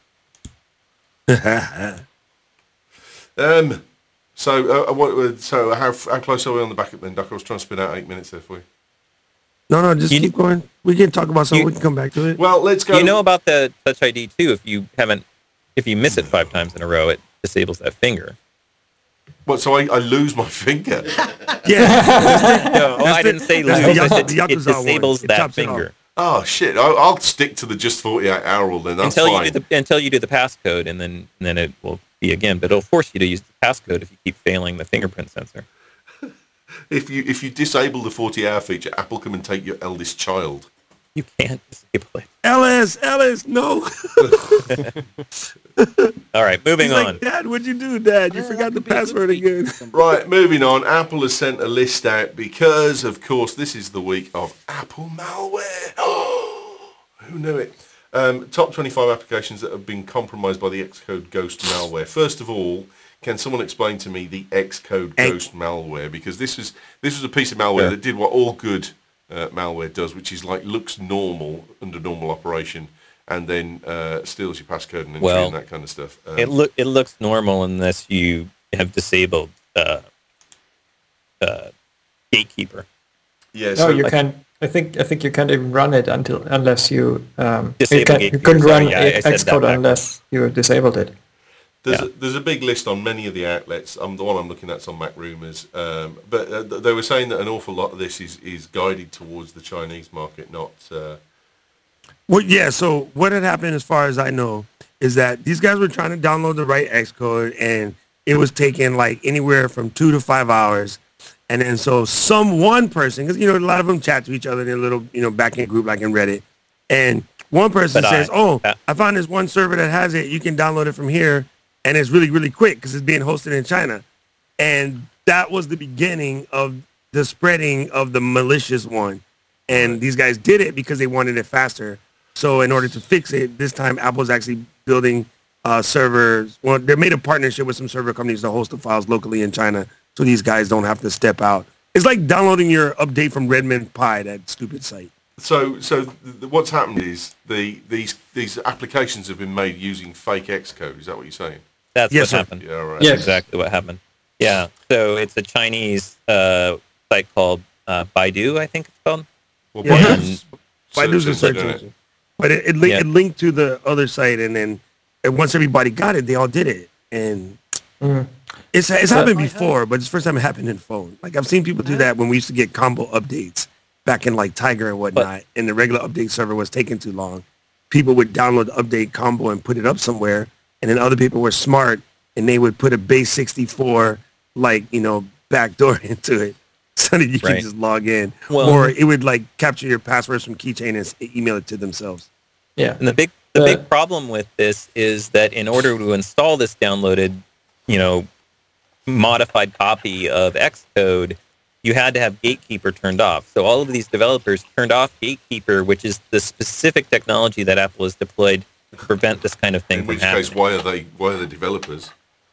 A: So how close are we on the backup then, Doc? I was trying to spin out 8 minutes there for you.
C: No, just
B: You-
C: keep going. We can talk about something. We can come back to it.
A: Well, let's go.
B: You know about the Touch ID too. If you miss it 5 times in a row, it disables that finger.
A: What? So I lose my finger?
C: Yeah.
B: No, I didn't say lose.
C: that's the
B: I said
C: Yakuza
B: it
C: one.
B: disables
C: It
B: that
C: chops it off.
B: finger
A: Oh shit! I'll stick to the just 48-hour rule then. That's
B: until
A: fine.
B: you do the passcode, and then it will be again. But it'll force you to use the passcode if you keep failing the fingerprint sensor.
A: If you disable the 40-hour feature, Apple come and take your eldest child.
B: You can't disable it.
C: Ellis, no.
B: All right, moving
C: He's
B: on.
C: like, Dad, what'd you do, Dad? You forgot the password again.
A: Right, moving on. Apple has sent a list out because, of course, this is the week of Apple malware. Who knew it? Top 25 applications that have been compromised by the Xcode Ghost malware. First of all, can someone explain to me the Xcode Ghost malware? Because this was a piece of malware that did what all good malware does, which is like looks normal under normal operation, and then steals your passcode and entry and that kind of stuff.
B: It looks normal unless you have disabled Gatekeeper.
A: Yeah,
E: No,
A: so
E: you can't. I think you can't even run it unless you
B: Disable
E: you
B: Gatekeeper,
E: couldn't
B: sorry,
E: run
B: yeah, I said that
E: Xcode
B: backwards.
E: unless you disabled it.
A: there's a big list on many of the outlets. The one I'm looking at's on Mac Rumors, but they were saying that an awful lot of this is guided towards the Chinese market, not.
C: Well, yeah, so what had happened as far as I know is that these guys were trying to download the right Xcode, and it was taking like anywhere from 2 to 5 hours. And then so one person, because, a lot of them chat to each other in a little, back-end group like in Reddit. And one person says, I found this one server that has it. You can download it from here. And it's really, really quick because it's being hosted in China. And that was the beginning of the spreading of the malicious one. And these guys did it because they wanted it faster. So in order to fix it, this time Apple's actually building servers. Well, they made a partnership with some server companies to host the files locally in China, so these guys don't have to step out. It's like downloading your update from Redmond Pi, that stupid site.
A: So what's happened is these applications have been made using fake Xcode. Is that what you're saying?
B: That's
C: Yes,
B: what
C: sir.
B: happened.
A: Yeah, right.
E: Yes.
B: Exactly what happened. Yeah, so it's a Chinese site called Baidu, I think it's called.
A: Well,
C: Yeah.
A: Baidu's
C: Baidu's a search
A: engine,
C: engine. But it
B: Yeah.
C: linked to the other site, and then once everybody got it, they all did it. And it's happened before, but it's the first time it happened in phone. Like I've seen people do that when we used to get combo updates back in like Tiger and whatnot, and the regular update server was taking too long. People would download the update combo and put it up somewhere, and then other people were smart and they would put a base 64 backdoor into it so that you could
B: Right.
C: just log in.
B: Well-
C: Or it would like capture your passwords from keychain and email it to themselves.
E: Yeah.
B: And the big problem with this is that in order to install this downloaded, modified copy of Xcode, you had to have Gatekeeper turned off. So all of these developers turned off Gatekeeper, which is the specific technology that Apple has deployed to prevent this kind of thing
A: in
B: from
A: which
B: happening.
A: case, why are they developers?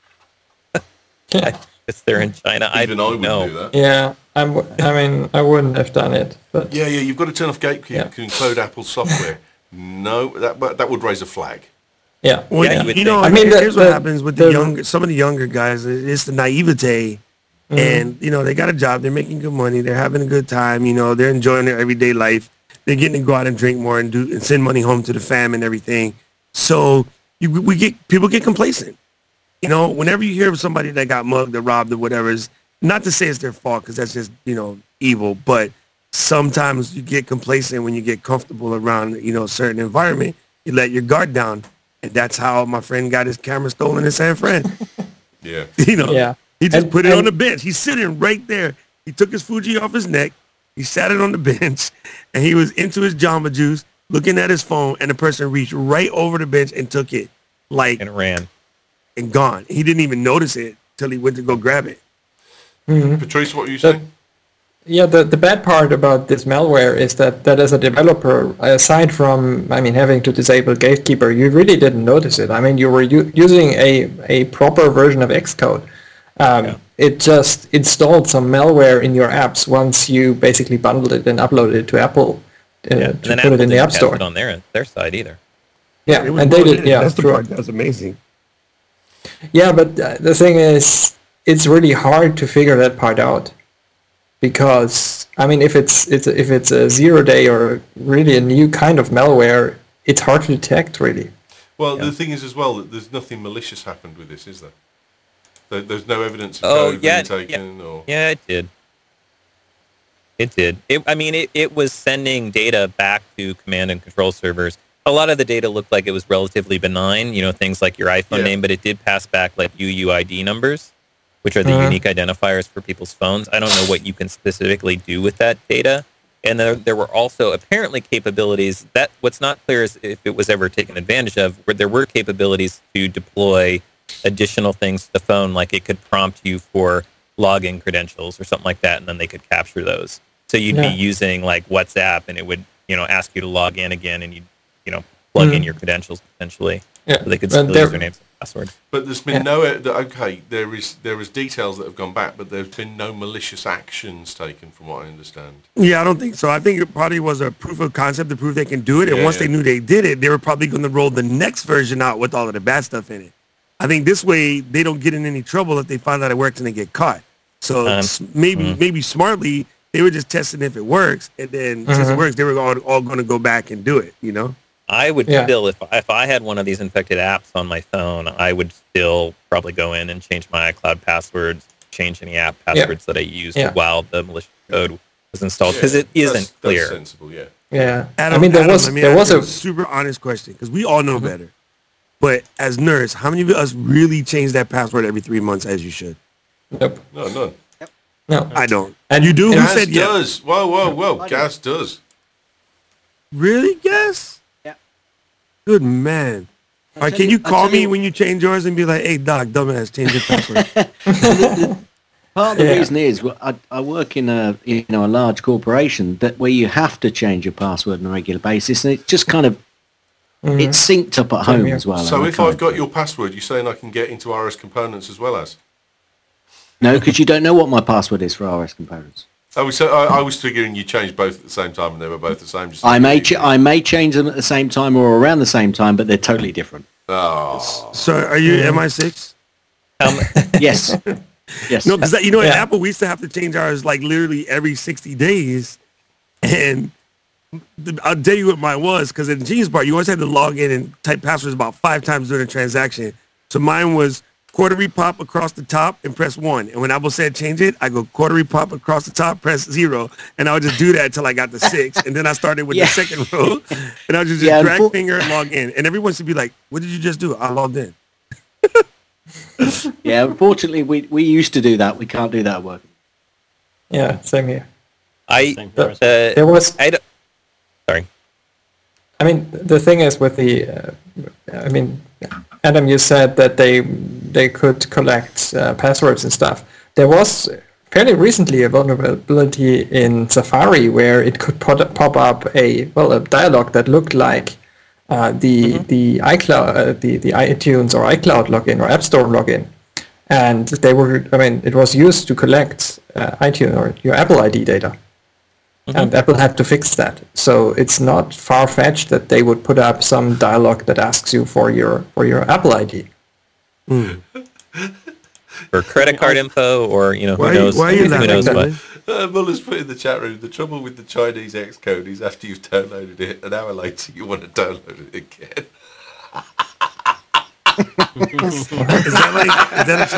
B: Because they're in China.
A: Even I wouldn't
B: know.
A: do that.
E: Yeah, I mean, I wouldn't have done it, but
A: Yeah, you've got to turn off Gatekeeper
E: Yeah.
A: to include Apple software. No, that would raise a flag.
E: yeah.
C: Well,
B: Yeah, you would
C: you know,
B: think.
E: I mean,
C: here's what
E: the-
C: happens with
E: the-
C: some of the younger guys. It's the naivete, and they got a job, they're making good money, they're having a good time. They're enjoying their everyday life. They're getting to go out and drink more and send money home to the fam and everything. So people get complacent. Whenever you hear of somebody that got mugged or robbed or whatever, is not to say it's their fault because that's just evil, but sometimes you get complacent when you get comfortable around a certain environment. You let your guard down, and that's how my friend got his camera stolen in San Fran.
A: Yeah.
E: Yeah.
C: He just
E: And-
C: put it on
E: and-
C: the bench. He's sitting right there. He took his Fuji off his neck. He sat it on the bench, and he was into his Jamba Juice, looking at his phone, and the person reached right over the bench and took it,
B: And ran.
C: and gone. He didn't even notice it till he went to go grab it.
A: Patrice, what were you saying?
E: Yeah, the bad part about this malware is that as a developer, aside from, having to disable Gatekeeper, you really didn't notice it. You were using a proper version of Xcode. It just installed some malware in your apps once you basically bundled it and uploaded it to Apple to
B: And
E: put
B: then
E: it
B: Apple
E: in the
B: didn't
E: App
B: test
E: Store.
B: it on their side either.
E: Yeah,
C: It was
E: and they
C: brought
E: did.
C: in.
E: Yeah,
C: That's the
E: true.
C: part that's amazing.
E: Yeah, but the thing is, it's really hard to figure that part out, because if it's a 0-day or really a new kind of malware, it's hard to detect really.
A: Well, the thing is as well that there's nothing malicious happened with this, is there? There's no evidence of
B: Oh,
A: code
B: yeah,
A: being taken, or
B: Yeah, it did. It did. It was sending data back to command and control servers. A lot of the data looked like it was relatively benign, things like your iPhone
A: Yeah.
B: name, but it did pass back like UUID numbers, which are the unique identifiers for people's phones. I don't know what you can specifically do with that data. And there were also apparently capabilities that what's not clear is if it was ever taken advantage of, where there were capabilities to deploy additional things to the phone, like it could prompt you for login credentials or something like that, and then they could capture those. So you'd be using like WhatsApp, and it would ask you to log in again, and you'd plug in your credentials potentially,
E: Yeah,
B: so they could
E: but
B: still
E: there-
B: use their names and password.
A: but there's been there is details that have gone back, but there's been no malicious actions taken, from what I understand.
C: Yeah, I don't think so. I think it probably was a proof of concept to prove they can do it. And
A: Yeah,
C: once
A: yeah.
C: they knew they did it, they were probably going to roll the next version out with all of the bad stuff in it. I think this way they don't get in any trouble if they find out it works and they get caught. So maybe smartly, they were just testing if it works. And then since it works, they were all going to go back and do it,
B: I would
E: Yeah.
B: still, if I had one of these infected apps on my phone, I would still probably go in and change my iCloud passwords, change any app passwords that I used
E: Yeah.
B: while the malicious code was installed, because it isn't
A: That's
B: clear.
A: sensible, yeah.
E: Yeah,
C: Adam,
E: there
C: Adam,
E: was
C: let me
E: there
C: ask
E: was
C: you
E: a
C: super honest question because we all know better. But as nerds, how many of us really change that password every 3 months as you should?
E: nope,
A: No, none.
E: no.
C: I don't.
E: And
C: You do? Who
A: Gaz
C: said yes?
A: does. Whoa.
D: I do.
A: Gaz does.
C: Really, Guess?
D: Yeah.
C: Good man. All right,
D: tell
C: can
D: you-
C: you
D: I'll
C: call
D: tell
C: me
D: you-
C: when you change yours and be like, hey, Doc, dumbass, change your password?
D: Part of the
E: Yeah.
D: reason is I work in a large corporation where you have to change your password on a regular basis, and it's just kind of it's synced up at home
E: here.
D: as well.
A: So
D: and I
A: if I've
D: can't-
A: got your password, you're saying I can get into RS Components as well as?
D: no, because you don't know what my password is for RS Components.
A: I was figuring you changed both at the same time and they were both the same. Just
D: I may change them at the same time or around the same time, but they're totally different.
A: Oh.
C: So are you MI6?
D: Yes, Yes.
C: No, because at
E: Yeah.
C: Apple we used to have to change ours like literally every 60 days, and I'll tell you what mine was, because in Genius Bar you always had to log in and type passwords about 5 times during a transaction. So mine was quarterly pop across the top and press 1, and when Apple said change it, I go quarterly pop across the top, press 0, and I would just do that until I got to 6, and then I started with the second row, and I would just drag finger and log in, and everyone should be like, "What did you just do?" I logged in.
D: Yeah, unfortunately, we used to do that. We can't do that at work.
E: Yeah, same here.
F: Same for us.
E: There was,
B: Sorry.
E: I mean, the thing is with the, I mean, Adam, you said that they could collect passwords and stuff. There was fairly recently a vulnerability in Safari where it could pop up a dialog that looked like the iCloud, the iTunes or iCloud login or App Store login, and it was used to collect iTunes or your Apple ID data. And Apple had to fix that. So it's not far-fetched that they would put up some dialog that asks you for your Apple ID.
B: For credit card info, or who knows?
C: Why are you
B: who
C: laughing,
B: knows what?
C: Dylan?
A: Muller's put in the chat room, the trouble with the Chinese Xcode is after you've downloaded it, an hour later you want to download it again.
C: Is that a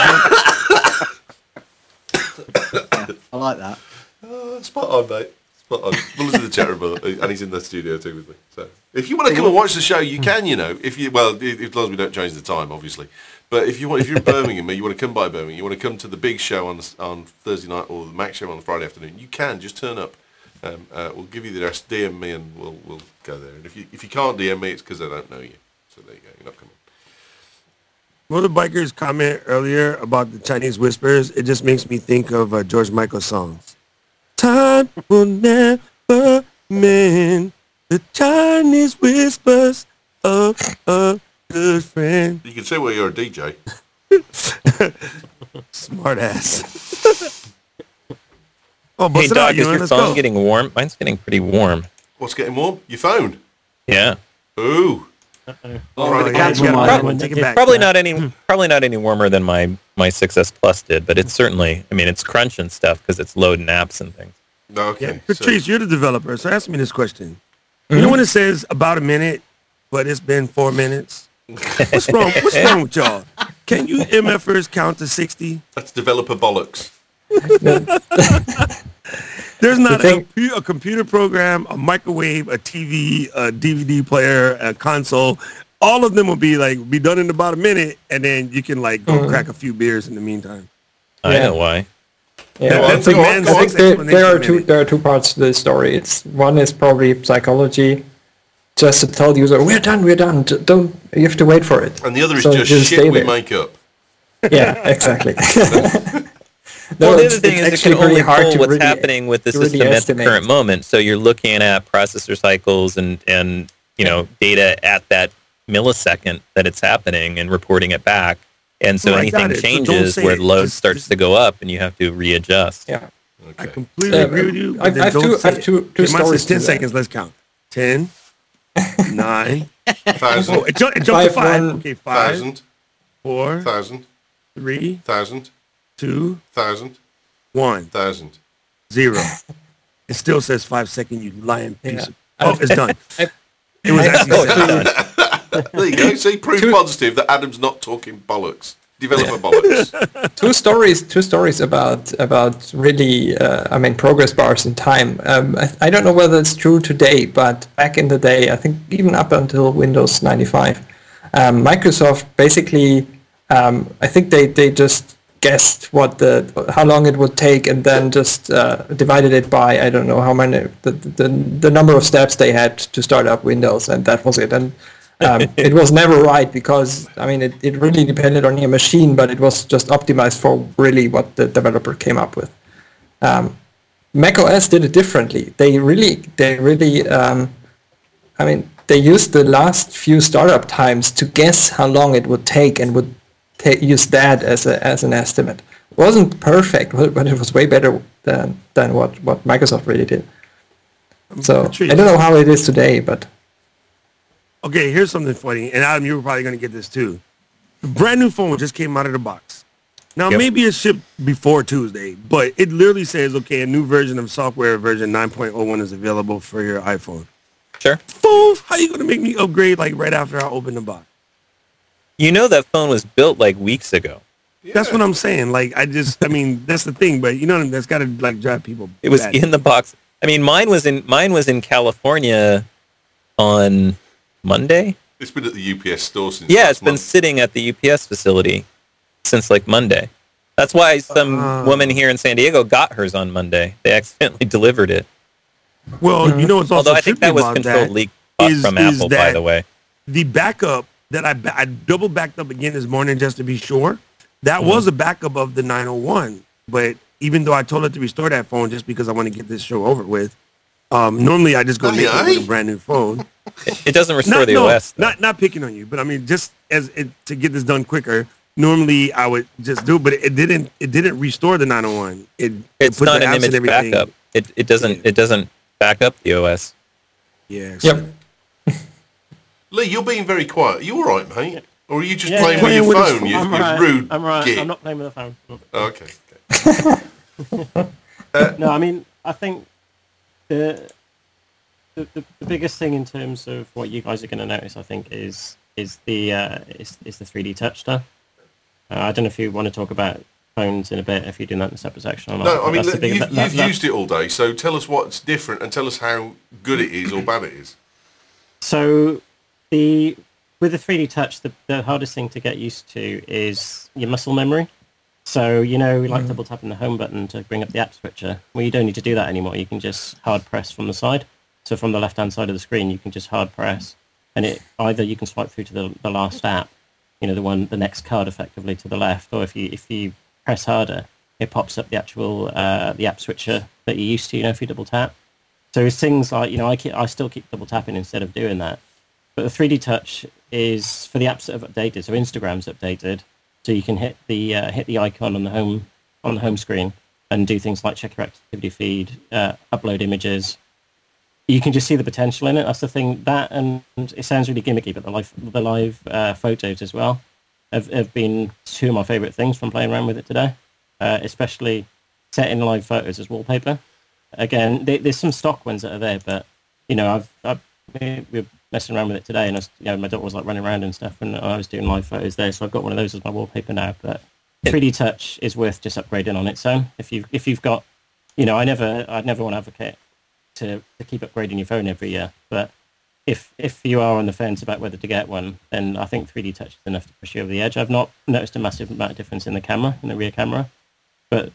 C: Chinese food?
D: Yeah, I like that.
A: Spot on, mate. Spot on. Muller's in the chat room, and he's in the studio too with me. So if you want to come and watch the show, you can. If as long as we don't change the time, obviously. But if you're in Birmingham, you want to come by Birmingham, you want to come to the big show on Thursday night or the Mac show on Friday afternoon, you can just turn up. We'll give you the address, DM me, and we'll go there. And if you can't DM me, it's because I don't know you. So there you go. You're not coming.
C: Motorbikers comment earlier about the Chinese whispers. It just makes me think of George Michael songs. Time will never mend the Chinese whispers of a good friend.
A: You can say, well, you're a DJ.
C: Smart ass. Oh,
B: Hey,
C: bust it out,
B: Doc, is
C: Ewan.
B: your
C: Let's
B: phone
C: go.
B: getting warm? Mine's getting pretty warm.
A: What's getting warm? Your phone.
B: Yeah.
A: Ooh. All right.
C: Oh, yeah,
D: cancel
C: you gotta-
D: mine.
C: Probably take it back.
B: Probably not any warmer than my 6S Plus did, but it's certainly, it's crunching stuff because it's loading apps and things.
A: Okay.
C: Yeah. Patrice, you're the developer, so ask me this question. You know when it says about a minute, but it's been 4 minutes? What's wrong with y'all? Can you MFers count to 60?
A: That's developer bollocks.
C: There's not
E: thing-
C: a computer program, a microwave, a TV, a DVD player, a console. All of them will be done in about a minute, and then you can go crack a few beers in the meantime.
B: I
E: Yeah.
B: know why.
E: Yeah,
C: That's
E: I
C: a
E: think,
C: man's
E: I think
C: explanation
E: there are
C: minute.
E: there are two parts to this story. One is probably psychology, just to tell the user we're done. Don't you have to wait for it.
A: And the other is
E: So
A: just
E: just
A: shit
E: stay
A: we
E: there.
A: make up.
E: Yeah, exactly.
B: Well, the
E: it's-
B: other thing
E: it's
B: is it
E: actually
B: can only
E: really hard
B: pull
E: to
B: what's
E: really-
B: happening with the
E: to really
B: system at the
E: estimate.
B: current moment. So you're looking at processor cycles and data at that millisecond that it's happening and reporting it back. And so
C: No, I
B: anything
C: got it. So don't
B: changes
C: say
B: where
C: it.
B: the load
C: Just-
B: starts to go up and you have to readjust.
E: Yeah.
C: I
A: Okay.
C: completely agree with you.
E: I
C: but then
E: have
C: don't
E: two- I
C: say
E: have
C: it.
E: two
C: Okay, mine says
E: stories to
C: 10
E: that.
C: seconds. Let's count. 10, 9.
A: 1,000.
C: Oh, it jumped to
E: 5,
C: 5.
E: 1,
C: Okay, 5,
A: 1,000.
C: 4,
A: 1,000.
C: 3,
A: 1,000.
C: 2,
A: 1,000.
C: 1,
A: 1,000.
C: 0. It still says 5 seconds, you lying piece
E: Yeah.
C: of... Oh, it's done.
E: I-
C: It was actually
B: Oh,
C: 7.
B: it's done.
A: There you go. See, proof positive that Adam's not talking bollocks. Developer bollocks.
E: Two stories about really progress bars in time. I don't know whether it's true today, but back in the day, I think even up until Windows 95, Microsoft basically I think they just guessed how long it would take and then just divided it by I don't know how many the number of steps they had to start up Windows, and that was it. And it was never right because it really depended on your machine, but it was just optimized for really what the developer came up with. Mac OS did it differently. They used the last few startup times to guess how long it would take and would use that as an estimate. It wasn't perfect, but it was way better than what Microsoft really did. So
C: Patrice.
E: I don't know how it is today, but
C: Okay, here's something funny. And Adam, you were probably going to get this too. The brand new phone just came out of the box. Now,
B: Yep.
C: maybe it shipped before Tuesday, but it literally says, okay, a new version of software version 9.01 is available for your iPhone.
B: Sure.
C: Fools, how you going to make me upgrade like right after I open the box?
B: You know that phone was built like weeks ago.
C: That's what I'm saying. Like, I mean, that's the thing, but you know, that's got to like drive people.
B: It was
C: batty.
B: in the box. I mean, mine was in California on Monday.
A: It's been at the UPS store since
B: Yeah,
A: last
B: it's been
A: month.
B: sitting at the UPS facility since like Monday. That's why some woman here in San Diego got hers on Monday. They accidentally delivered it.
C: Well, you know, what's also
B: Although I think
C: trippy
B: that was
C: about
B: controlled
C: that
B: leak
C: is-
B: from
C: is
B: Apple, by
C: that
B: the way.
C: the backup that I double backed up again this morning just to be sure. That was a backup of the 901, but even though I told it to restore that phone just because I want to get this show over with, normally I just go make it with a brand new phone.
B: It doesn't restore the OS. Though.
C: Not picking on you, but I mean just to get this done quicker. Normally I would just do it, but it didn't restore the 901.
B: It's
C: put
B: not
C: the
B: an
C: apps and
B: image
C: everything.
B: backup. It doesn't back up the OS.
C: Yeah.
E: Yep.
A: Lee, you're being very quiet. Are you all right, mate? Or are you just
F: Yeah,
A: playing
F: yeah.
A: with your
C: Playing with his
A: phone? You,
F: I'm
A: you
F: right.
A: rude
F: I'm right.
A: git.
F: I'm not playing with the phone.
A: Okay.
F: No, I mean, I think the biggest thing in terms of what you guys are going to notice, I think, is the 3D touch stuff. I don't know if you want to talk about phones in a bit, if you're doing that in a separate section or not.
A: No, I mean,
F: That's the big-
A: you've used it all day, so tell us what's different and tell us how good it is or bad it is.
F: So with the 3D touch, the hardest thing to get used to is your muscle memory. So, you know, we like double tapping the home button to bring up the app switcher. Well, you don't need to do that anymore. You can just hard press from the side. So from the left-hand side of the screen, you can just hard press. And it either you can swipe through to the last app, you know, the next card effectively to the left, or if you press harder, it pops up the actual the app switcher that you're used to, you know, if you double tap. So it's things like, you know, I still keep double tapping instead of doing that. But the 3D touch is for the apps that have updated. So Instagram's updated, so you can hit the icon on the home screen and do things like check your activity feed, upload images. You can just see the potential in it. That's the thing. That, and it sounds really gimmicky, but the live photos as well have been two of my favorite things from playing around with it today. Especially setting live photos as wallpaper. Again, there's some stock ones that are there, but you know, we're messing around with it today, and my daughter was like running around and stuff, and I was doing live photos there, so I've got one of those as my wallpaper now. But 3D touch is worth just upgrading on its own. If you've got, you know, I'd never want to advocate to keep upgrading your phone every year, but if you are on the fence about whether to get one, then I think 3D touch is enough to push you over the edge. I've not noticed a massive amount of difference in the rear camera, but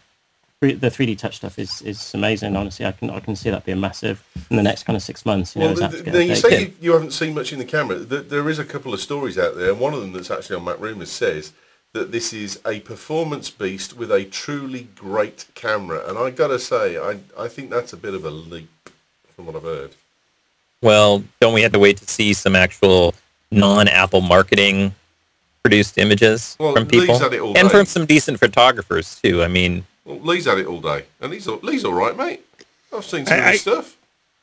F: the 3D touch stuff is amazing. Honestly, I can see that being massive in the next kind of 6 months. You know,
A: Well,
F: as apps get
A: you
F: updated.
A: say you haven't seen much in the camera. There is a couple of stories out there, and one of them that's actually on MacRumors says that this is a performance beast with a truly great camera. And I got to say, I think that's a bit of a leap from what I've heard.
B: Well, don't we have to wait to see some actual non-Apple marketing produced images
A: Well,
B: from people?
A: Lee's had it all
B: And
A: day.
B: from some decent photographers, too. I mean,
A: Well, Lee's had it all day, and Lee's all right, mate. I've seen some of his stuff.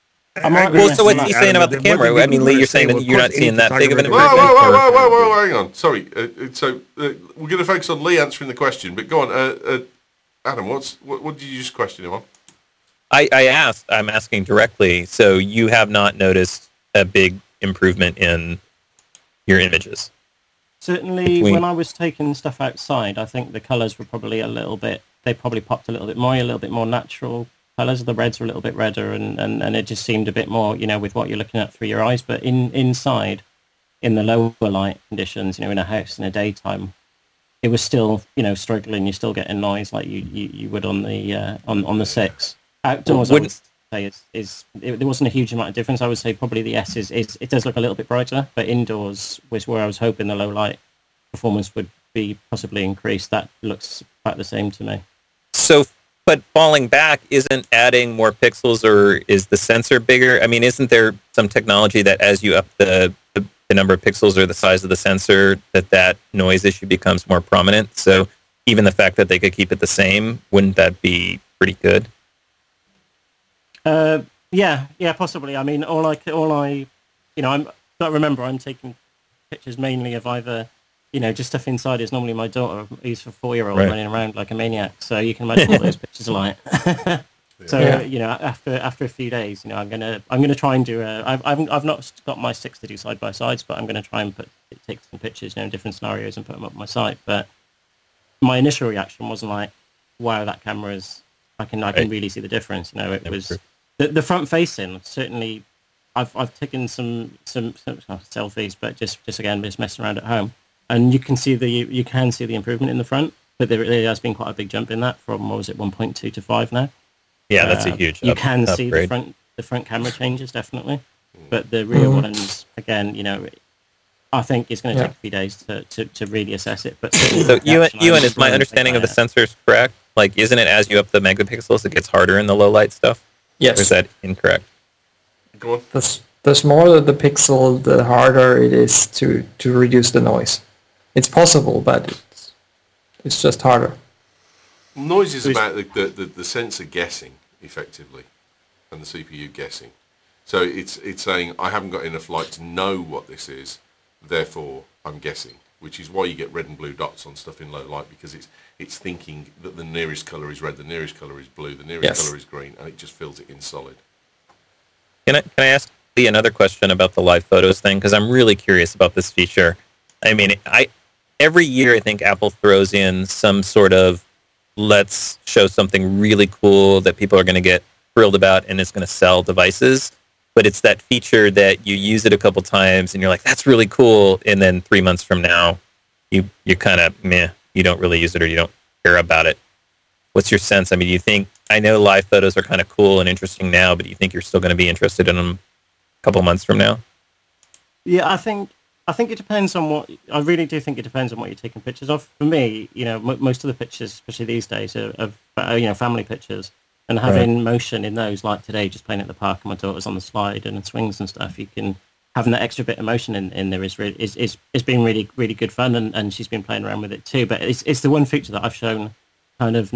B: well, so what's he saying about the camera? I mean, Lee, you're saying that you're not seeing that big of an
A: Whoa,
B: improvement?
A: whoa, hang on. Sorry. We're going to focus on Lee answering the question, but go on. Adam, what did you just question him on?
B: I'm asking directly, so you have not noticed a big improvement in your images?
F: Certainly, when I was taking stuff outside, I think the colours were probably they probably popped a little bit more natural colours. The reds were a little bit redder, and it just seemed a bit more, you know, with what you're looking at through your eyes. But inside, in the lower light conditions, you know, in a house in a daytime, it was still, you know, struggling. You're still getting noise like you would on the 6. Outdoors, I would say there wasn't a huge amount of difference. I would say probably the S is it does look a little bit brighter, but indoors was where I was hoping the low light performance would be possibly increased. That looks about the same to me.
B: So, but falling back isn't adding more pixels, or is the sensor bigger? I mean, isn't there some technology that as you up the number of pixels or the size of the sensor, that noise issue becomes more prominent? So even the fact that they could keep it the same, wouldn't that be pretty good?
F: Yeah, possibly. I mean, all I, you know, I'm taking pictures mainly of either just stuff inside is normally my daughter, who's a 4-year-old
B: Right.
F: running around like a maniac. So you can imagine what those pictures are like. So after a few days, I'm gonna try and do I've not got my 6 to do side by sides, but I'm gonna try and take some pictures, in different scenarios and put them up on my site. But my initial reaction wasn't like, wow, that camera is, I can really see the difference. It was the front facing. Certainly, I've taken some selfies, but just messing around at home, and you can see the improvement in the front. But there has been quite a big jump in that from, what was it, 1.2 to 5 now.
B: Yeah, that's a huge.
F: You can see
B: upgrade.
F: the front camera changes definitely, but the rear ones again, I think it's going to take a few days to really assess it. But
B: So Ewan, is my understanding of the sensors correct? Like, isn't it as you up the megapixels, it gets harder in the low light stuff?
E: Yes.
B: Or is that incorrect?
A: Go on.
E: The smaller the pixel, the harder it is to reduce the noise. It's possible, but it's just harder.
A: Noise is about the sensor guessing, effectively, and the CPU guessing. So it's saying, I haven't got enough light to know what this is, therefore I'm guessing, which is why you get red and blue dots on stuff in low light, because it's thinking that the nearest colour is red, the nearest colour is blue, the nearest colour is green, and it just fills it in solid.
B: Can I ask Lee another question about the live photos thing? Because I'm really curious about this feature. I mean, every year I think Apple throws in some sort of, let's show something really cool that people are going to get thrilled about and it's going to sell devices. But it's that feature that you use it a couple times and you're like, that's really cool. And then 3 months from now, you're kind of meh. You don't really use it or you don't care about it. What's your sense? I mean, do you think, I know live photos are kind of cool and interesting now, but do you think you're still going to be interested in them a couple months from now?
F: Yeah, I think it depends on what. I really do think it depends on what you're taking pictures of. For me, most of the pictures, especially these days, are family pictures, and having motion in those, like today, just playing at the park, and my daughter's on the slide and swings and stuff. You can having that extra bit of motion in there is been really really good fun, and she's been playing around with it too. But it's the one feature that I've shown kind of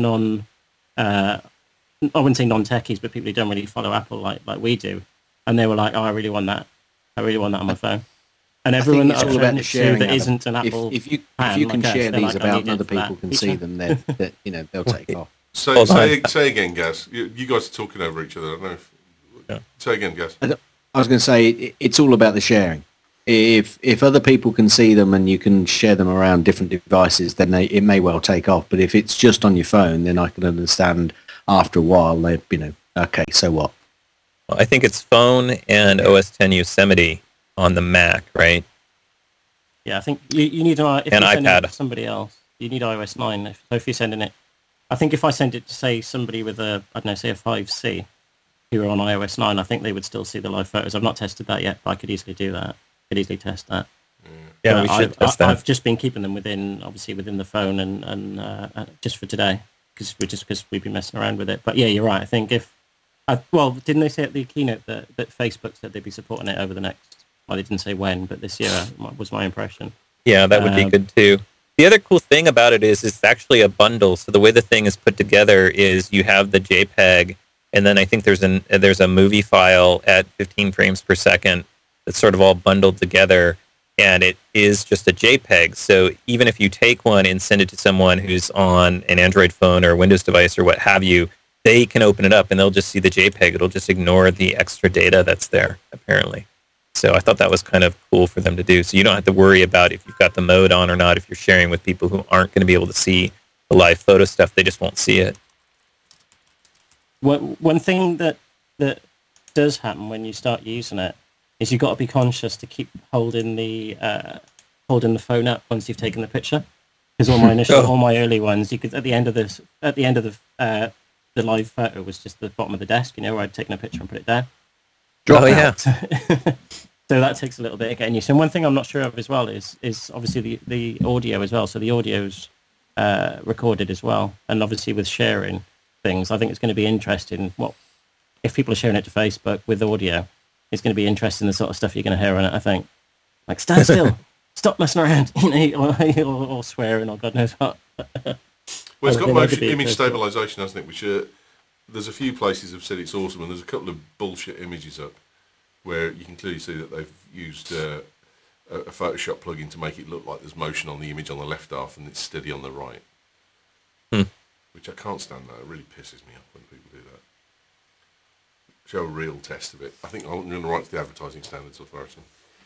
F: I wouldn't say non-techies, but people who don't really follow Apple like we do, and they were like, oh, I really want that on my phone. And everyone that I've shown it to that isn't an Apple
D: if you
F: fan
D: can
F: like us,
D: share
F: they're
D: these
F: like, I
D: about
F: need
D: and
F: it
D: other
F: for that
D: people can
F: feature.
D: see them, then they'll take off.
A: Say again, Gaz. You guys are talking over each other. I don't know if... Say again, Gaz.
D: I was going to say it's all about the sharing. If other people can see them and you can share them around different devices, then it may well take off. But if it's just on your phone, then I can understand after a while, okay, so what?
B: Well, I think it's phone and OS X Yosemite on the Mac, right?
F: Yeah, I think you need if
B: and
F: you're sending
B: iPad.
F: it to somebody else, you need iOS 9. If you're sending it, I think if I send it to say somebody with say a 5C who are on iOS 9, I think they would still see the live photos. I've not tested that yet, but I could easily do that. Could easily test that.
B: Yeah, we should test that.
F: I've just been keeping them within the phone and just for today because we've been messing around with it. But yeah, you're right. I think didn't they say at the keynote that Facebook said they'd be supporting it over the next? Well, they didn't say when, but this year was my impression.
B: Yeah, that would be good too. The other cool thing about it is it's actually a bundle. So the way the thing is put together is you have the JPEG, and then I think there's a movie file at 15 frames per second that's sort of all bundled together, and it is just a JPEG. So even if you take one and send it to someone who's on an Android phone or a Windows device or what have you, they can open it up and they'll just see the JPEG. It'll just ignore the extra data that's there, apparently. So I thought that was kind of cool for them to do. So you don't have to worry about if you've got the mode on or not. If you're sharing with people who aren't going to be able to see the live photo stuff, they just won't see it.
F: One thing that does happen when you start using it is you've got to be conscious to keep holding the phone up once you've taken the picture. Because all my early ones, you could at the end of the live photo was just the bottom of the desk, where I'd taken a picture and put it down.
B: Yeah.
F: So that takes a little bit of getting used to. And one thing I'm not sure of as well is obviously the audio as well. So the audio's recorded as well. And obviously with sharing things, I think it's going to be interesting. If people are sharing it to Facebook with audio, it's going to be interesting the sort of stuff you're going to hear on it, I think. Like, stand still, stop messing around, or swearing, or God knows what.
A: Well, it's got motion image stabilization, hasn't it? Which there's a few places have said it's awesome, and there's a couple of bullshit images up where you can clearly see that they've used a Photoshop plugin to make it look like there's motion on the image on the left half and it's steady on the right. Which I can't stand that. It really pisses me off when people do that. Show a real test of it. I think I'm going to write to the Advertising Standards Authority.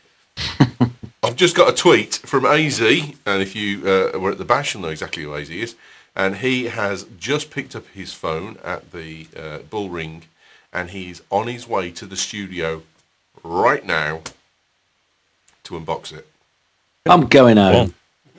A: I've just got a tweet from AZ, and if you were at the bash, you'll know exactly who AZ is. And he has just picked up his phone at the Bull Ring, and he's on his way to the studio right now to unbox it.
D: I'm going home.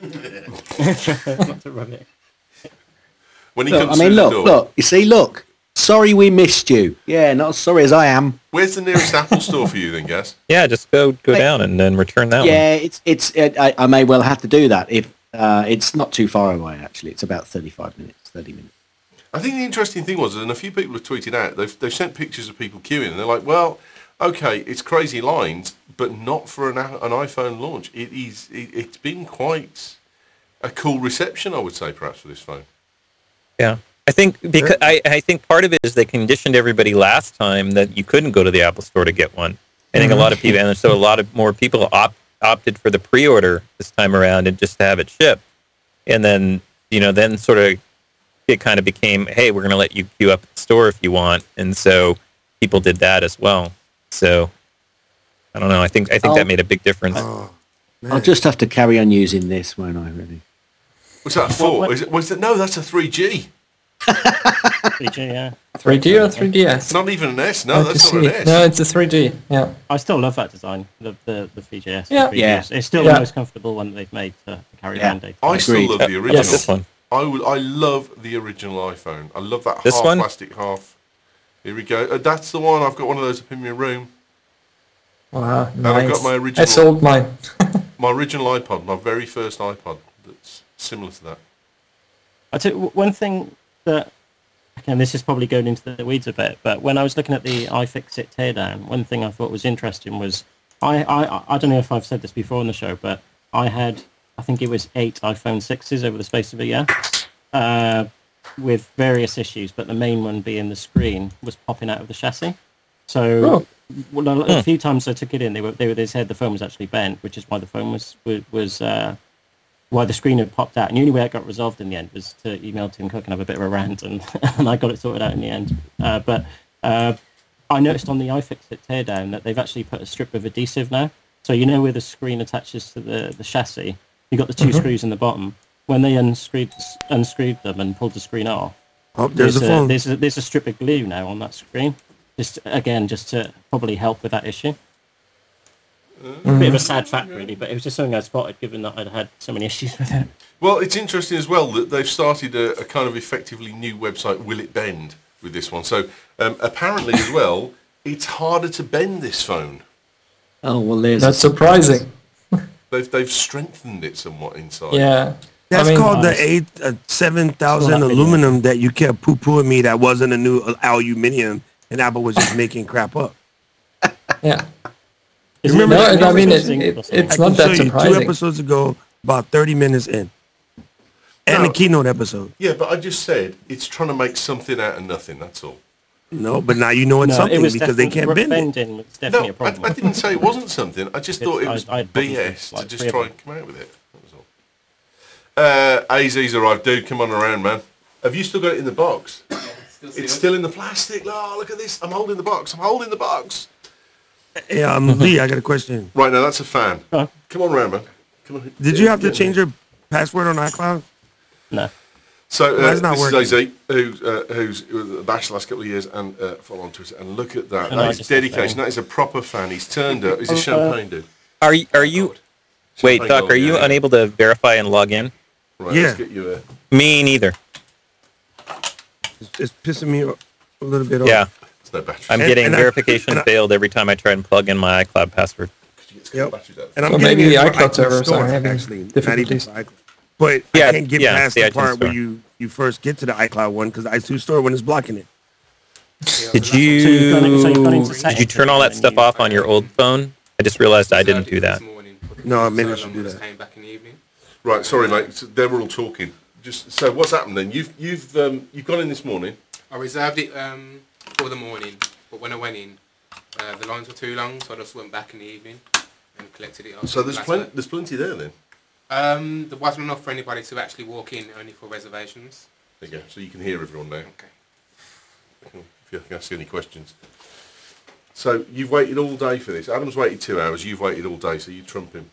F: Not to run it.
A: When he
D: Look,
A: comes
D: I mean,
A: through the door,
D: look. You see, look. Sorry we missed you. Yeah, not as sorry as I am.
A: where's the nearest Apple store for you then, Gaz?
B: Yeah, just go down and then return that one.
D: Yeah, I may well have to do that if it's not too far away. Actually, it's about 30 minutes.
A: I think the interesting thing was, and a few people have tweeted out, they've sent pictures of people queuing, and they're like, well, okay, it's crazy lines, but not for an iPhone launch. It's been quite a cool reception, I would say, perhaps, for this phone.
B: Yeah. I think because I think part of it is they conditioned everybody last time that you couldn't go to the Apple Store to get one. I think a lot of people, and so a lot of more people opted for the pre-order this time around and just to have it shipped. And then, then sort of it kind of became, hey, we're going to let you queue up at the store if you want. And so people did that as well. So I don't know. I think that made a big difference.
D: I'll just have to carry on using this, won't I? Really?
A: What's that, a 4? No, that's a 3G.
F: 3G, yeah.
E: 3G or 3DS?
A: It's not even an S. No, that's not an S.
E: No, it's a 3G. Yeah.
F: I still love that design, the 3GS.
E: Yeah.
D: Yeah.
F: It's still the most comfortable one that they've made to carry around data.
A: I still
D: Agreed.
A: love the original.
B: Yes, this one.
A: I love the original iPhone. I love that
B: This
A: half
B: one?
A: plastic, half. Here we go. That's the one. I've got one of those up in my room.
E: Wow,
A: And I've
E: nice.
A: got my
E: I
A: original,
E: sold mine.
A: my original iPod, my very first iPod. That's similar to that.
F: I tell you, one thing that, again, this is probably going into the weeds a bit, but when I was looking at the iFixit teardown, one thing I thought was interesting was, I don't know if I've said this before on the show, but I think it was 8 iPhone 6s over the space of a year, with various issues, but the main one being the screen was popping out of the chassis. So a few times I took it in, they said the phone was actually bent, which is why the phone was why the screen had popped out. And the only way it got resolved in the end was to email Tim Cook and have a bit of a rant, and I got it sorted out in the end. But I noticed on the iFixit teardown that they've actually put a strip of adhesive now. So where the screen attaches to the chassis, you've got the 2 screws in the bottom. When they unscrewed them and pulled the screen off,
C: there's a phone.
F: There's a strip of glue now on that screen. Just to probably help with that issue. A bit of a sad fact, really, but it was just something I spotted, given that I'd had so many issues with it.
A: Well, it's interesting as well that they've started a kind of effectively new website, Will It Bend, with this one. So apparently as well, it's harder to bend this phone.
D: Oh well,
E: That's surprising.
A: They've strengthened it somewhat inside.
E: Yeah.
C: That's called the 7000 aluminum that you kept poo-pooing me that wasn't a new aluminium, and Apple was just making crap up.
E: Yeah.
C: Remember
E: No,
C: that?
E: I mean,
F: Interesting.
E: it's
C: I
E: not
C: can
E: that
C: show you 2
E: surprising.
C: episodes ago, about 30 minutes in. And
A: No.
C: the keynote episode.
A: Yeah, but I just said it's trying to make something out of nothing, that's all.
C: No, but now you know it's something because they can't bend it.
F: bending was definitely
A: No,
F: a problem.
A: I didn't say it wasn't something. I just thought it was
F: I had problems with,
A: BS to
F: like,
A: just
F: 3 of
A: try
F: them.
A: and come out with it. That was all. AZ's arrived. Dude, come on around, man. Have you still got it in the box? It's still in the plastic. Oh, look at this. I'm holding the box.
C: Hey, Lee, I got a question.
A: Right, now that's a fan.
F: Huh?
A: Come on around, man. Come on.
C: Did you have to change your password on iCloud?
F: No.
A: So
C: Mine's not
A: this is AZ, who's the Bash the last couple of years and follow on Twitter. And look at that.
F: No,
A: That
F: I
A: is
F: just
A: dedication.
F: love
A: That is a proper fan. He's turned up. He's a champagne dude.
B: Are you? Wait,
A: Champagne
B: Doc,
A: gold,
B: are you
A: yeah.
B: unable to verify and log in?
A: Right,
C: Yeah.
A: let's get you a...
B: Me neither.
C: It's pissing me a little bit off.
B: Yeah,
A: It's no battery.
B: I'm
C: And-
B: getting
C: and I-
B: verification
C: and I-
B: failed every time I try and plug in my iCloud password.
A: Could you get some
C: Yep.
A: batteries out?
C: And I'm
E: Well,
C: getting
E: maybe
C: it
E: the
C: for
E: iCloud servers
C: Store,
E: are having
C: actually, not even
E: difficulties.
C: for iCloud. But
B: Yeah,
C: I can't get
B: yeah,
C: past
B: the
C: the
B: iTunes
C: part where
B: Store.
C: you first get to the iCloud one because the iTunes Store one is blocking it.
B: Did
F: So you've gone into
B: you
F: settings
B: turn all that
F: and
B: stuff
F: you-
B: off on your old phone? I just realized I didn't do that.
C: No, I managed to do that.
G: Came back in the evening.
A: Right, sorry, mate. So they were all talking. Just so, what's happened then? You've gone in this morning.
G: I reserved it for the morning, but when I went in, the lines were too long, so I just went back in the evening. and collected it.
A: So there's plenty there then.
G: There wasn't enough for anybody to actually walk in, only for reservations.
A: There you go. So you can hear everyone now.
G: Okay.
A: If you can ask any questions. So you've waited all day for this. Adam's waited 2 hours. You've waited all day, so you trump him.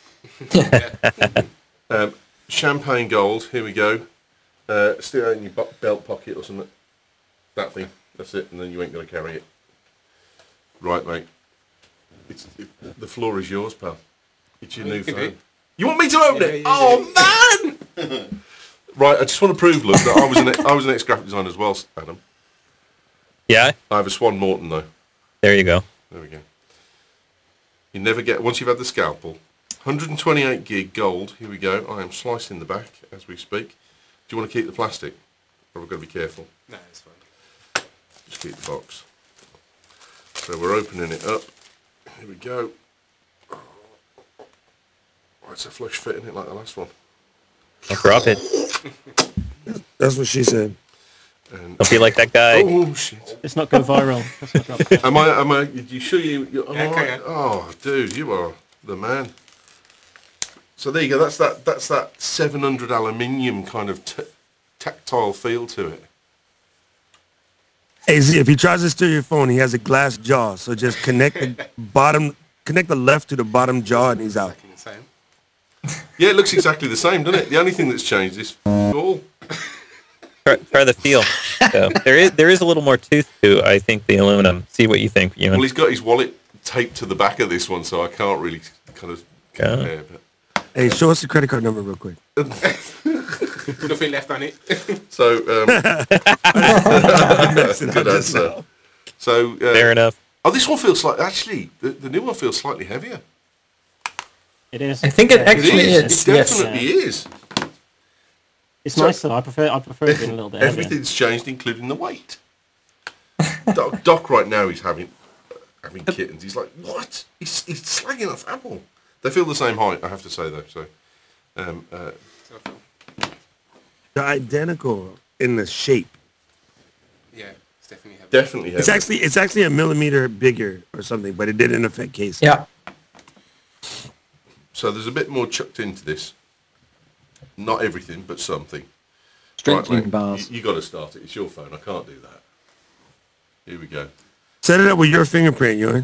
A: Champagne gold. Here we go. Stick that in your belt pocket or something. That thing. That's it. And then you ain't going to carry it. Right, mate. The floor is yours, pal. It's your new phone. You want me to open it? Oh, man! Right, I just want to prove, look, that I was an ex-graphic designer as well, Adam.
B: Yeah?
A: I have a Swan Morton, though.
B: There you go.
A: There we go. You never get, once you've had the scalpel, 128 gig gold. Here we go. I am slicing the back as we speak. Do you want to keep the plastic? Or we've got to be careful?
G: No, it's fine.
A: Just keep the box. So we're opening it up. Here we go. Oh, it's a flush fit, isn't it, like the last one?
B: Don't drop it.
C: That's what she said.
A: And
B: Don't be like that guy.
A: oh shit!
F: Let's not go viral. Let's not drop it.
A: Am I? You sure you're
G: Yeah,
A: all
G: okay,
A: right?
G: yeah.
A: Oh, dude, you are the man. So there you go. That's that 700 aluminium kind of tactile feel to it.
C: Hey, Z, if he tries to steal your phone, he has a glass jaw. So just connect the left to the bottom jaw, and he's out.
G: Exactly the same.
A: Yeah, it looks exactly the same, doesn't it? The only thing that's changed is all.
B: Try the feel. So there is a little more tooth to, I think, the aluminum. See what you think, Ewan.
A: Well, he's got his wallet taped to the back of this one, so I can't really kind of compare. But
C: Hey, show us the credit card number real quick.
G: Nothing left on it.
A: so, good answer. So,
B: Fair enough.
A: oh, this one feels like actually the new one feels slightly heavier.
F: It is.
E: I think it
A: It
E: actually
A: is.
E: is.
A: It
E: Yes.
A: definitely is.
F: It's
A: So-
F: nice though. I prefer it being a little bit heavier.
A: Everything's changed, including the weight. Doc right now he's having kittens. He's like, what? He's slagging off Apple. They feel the same height, I have to say though. So,
G: So,
C: They're identical in the shape.
G: yeah, it's definitely heavy.
A: definitely heavy.
C: It's actually a millimeter bigger or something, but it didn't affect case.
E: Yeah.
A: So there's a bit more chucked into this. Not everything, but something.
D: Strengthening
A: mate,
D: bars.
A: You got to start it. It's your phone. I can't do that. Here we go.
C: Set it up with your fingerprint, Ewan.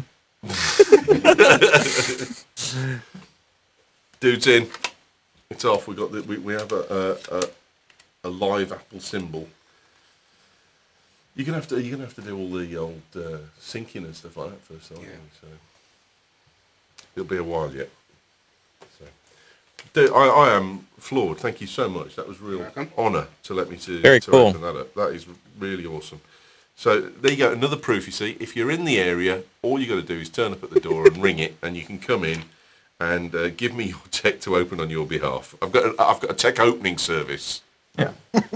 A: Dude's in. It's off. We got we have a live Apple symbol. You're gonna have to do all the old syncing and stuff like that first, aren't you? So it'll be a while yet. So, dude, I am floored. Thank you so much. That was a real
G: Welcome.
A: honour to let me to
B: Very
A: to
B: cool.
A: open that up. That is really awesome. So there you go. Another proof. You see, if you're in the area, all you got to do is turn up at the door and ring it, and you can come in and give me your tech to open on your behalf. I've got a tech opening service.
E: Yeah.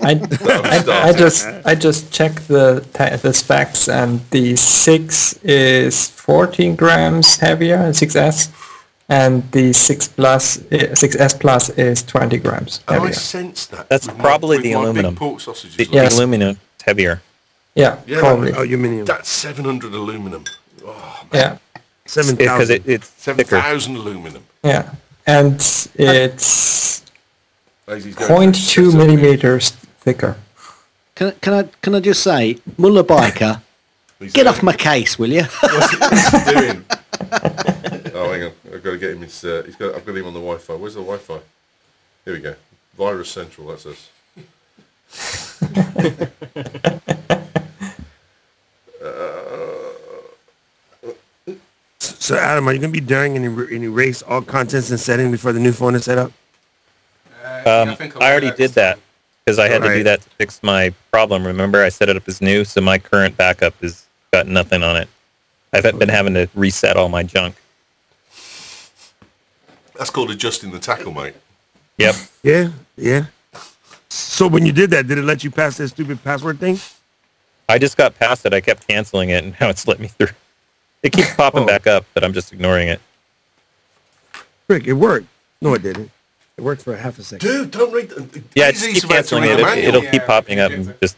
E: I just checked the specs, and the 6 is 14 grams heavier, 6S, and the 6S Plus is 20 grams
A: And I
E: heavier.
A: sense that.
B: That's
A: with
B: probably
A: with
B: the
A: my
B: aluminum.
A: Big pork sausages.
B: The
A: like
E: Yes.
B: aluminum is heavier.
E: Yeah,
A: Yeah,
E: probably.
C: Aluminium.
A: That's 700 aluminum. Oh,
E: Yeah,
B: Because
C: 7,000.
B: it's thicker.
A: 7,000 aluminum.
E: yeah, and it's
A: Lazy's going for
E: 0.2
A: it.
E: millimeters thicker.
D: Can I just say, Mullah Biker,
A: He's
D: get
A: doing-
D: off my case, will you?
A: What's he doing? Oh, hang on. I've got to get him his. I've got him on the Wi-Fi. Where's the Wi-Fi? Here we go. Virus Central. That's us.
C: So, Adam, are you going to be daring and erase all contents and settings before the new phone is set up?
G: I think
B: I already did that because I had to do
C: Alright.
B: that to fix my problem. Remember, I set it up as new, so my current backup has got nothing on it. I've been having to reset all my junk.
A: That's called adjusting the tackle, mate.
B: Yep.
C: Yeah. So when you did that, did it let you pass that stupid password thing?
B: I just got past it. I kept canceling it, and now it's let me through. It keeps popping
C: Oh.
B: back up, but I'm just ignoring it.
C: Frick, it worked. No, it didn't. It worked for a half a second.
A: Dude, don't read. The,
B: Yeah,
A: AZ's
B: just keep
A: about to
B: canceling
A: read
B: it.
A: the
B: It'll,
A: manual.
B: it'll keep popping up and just.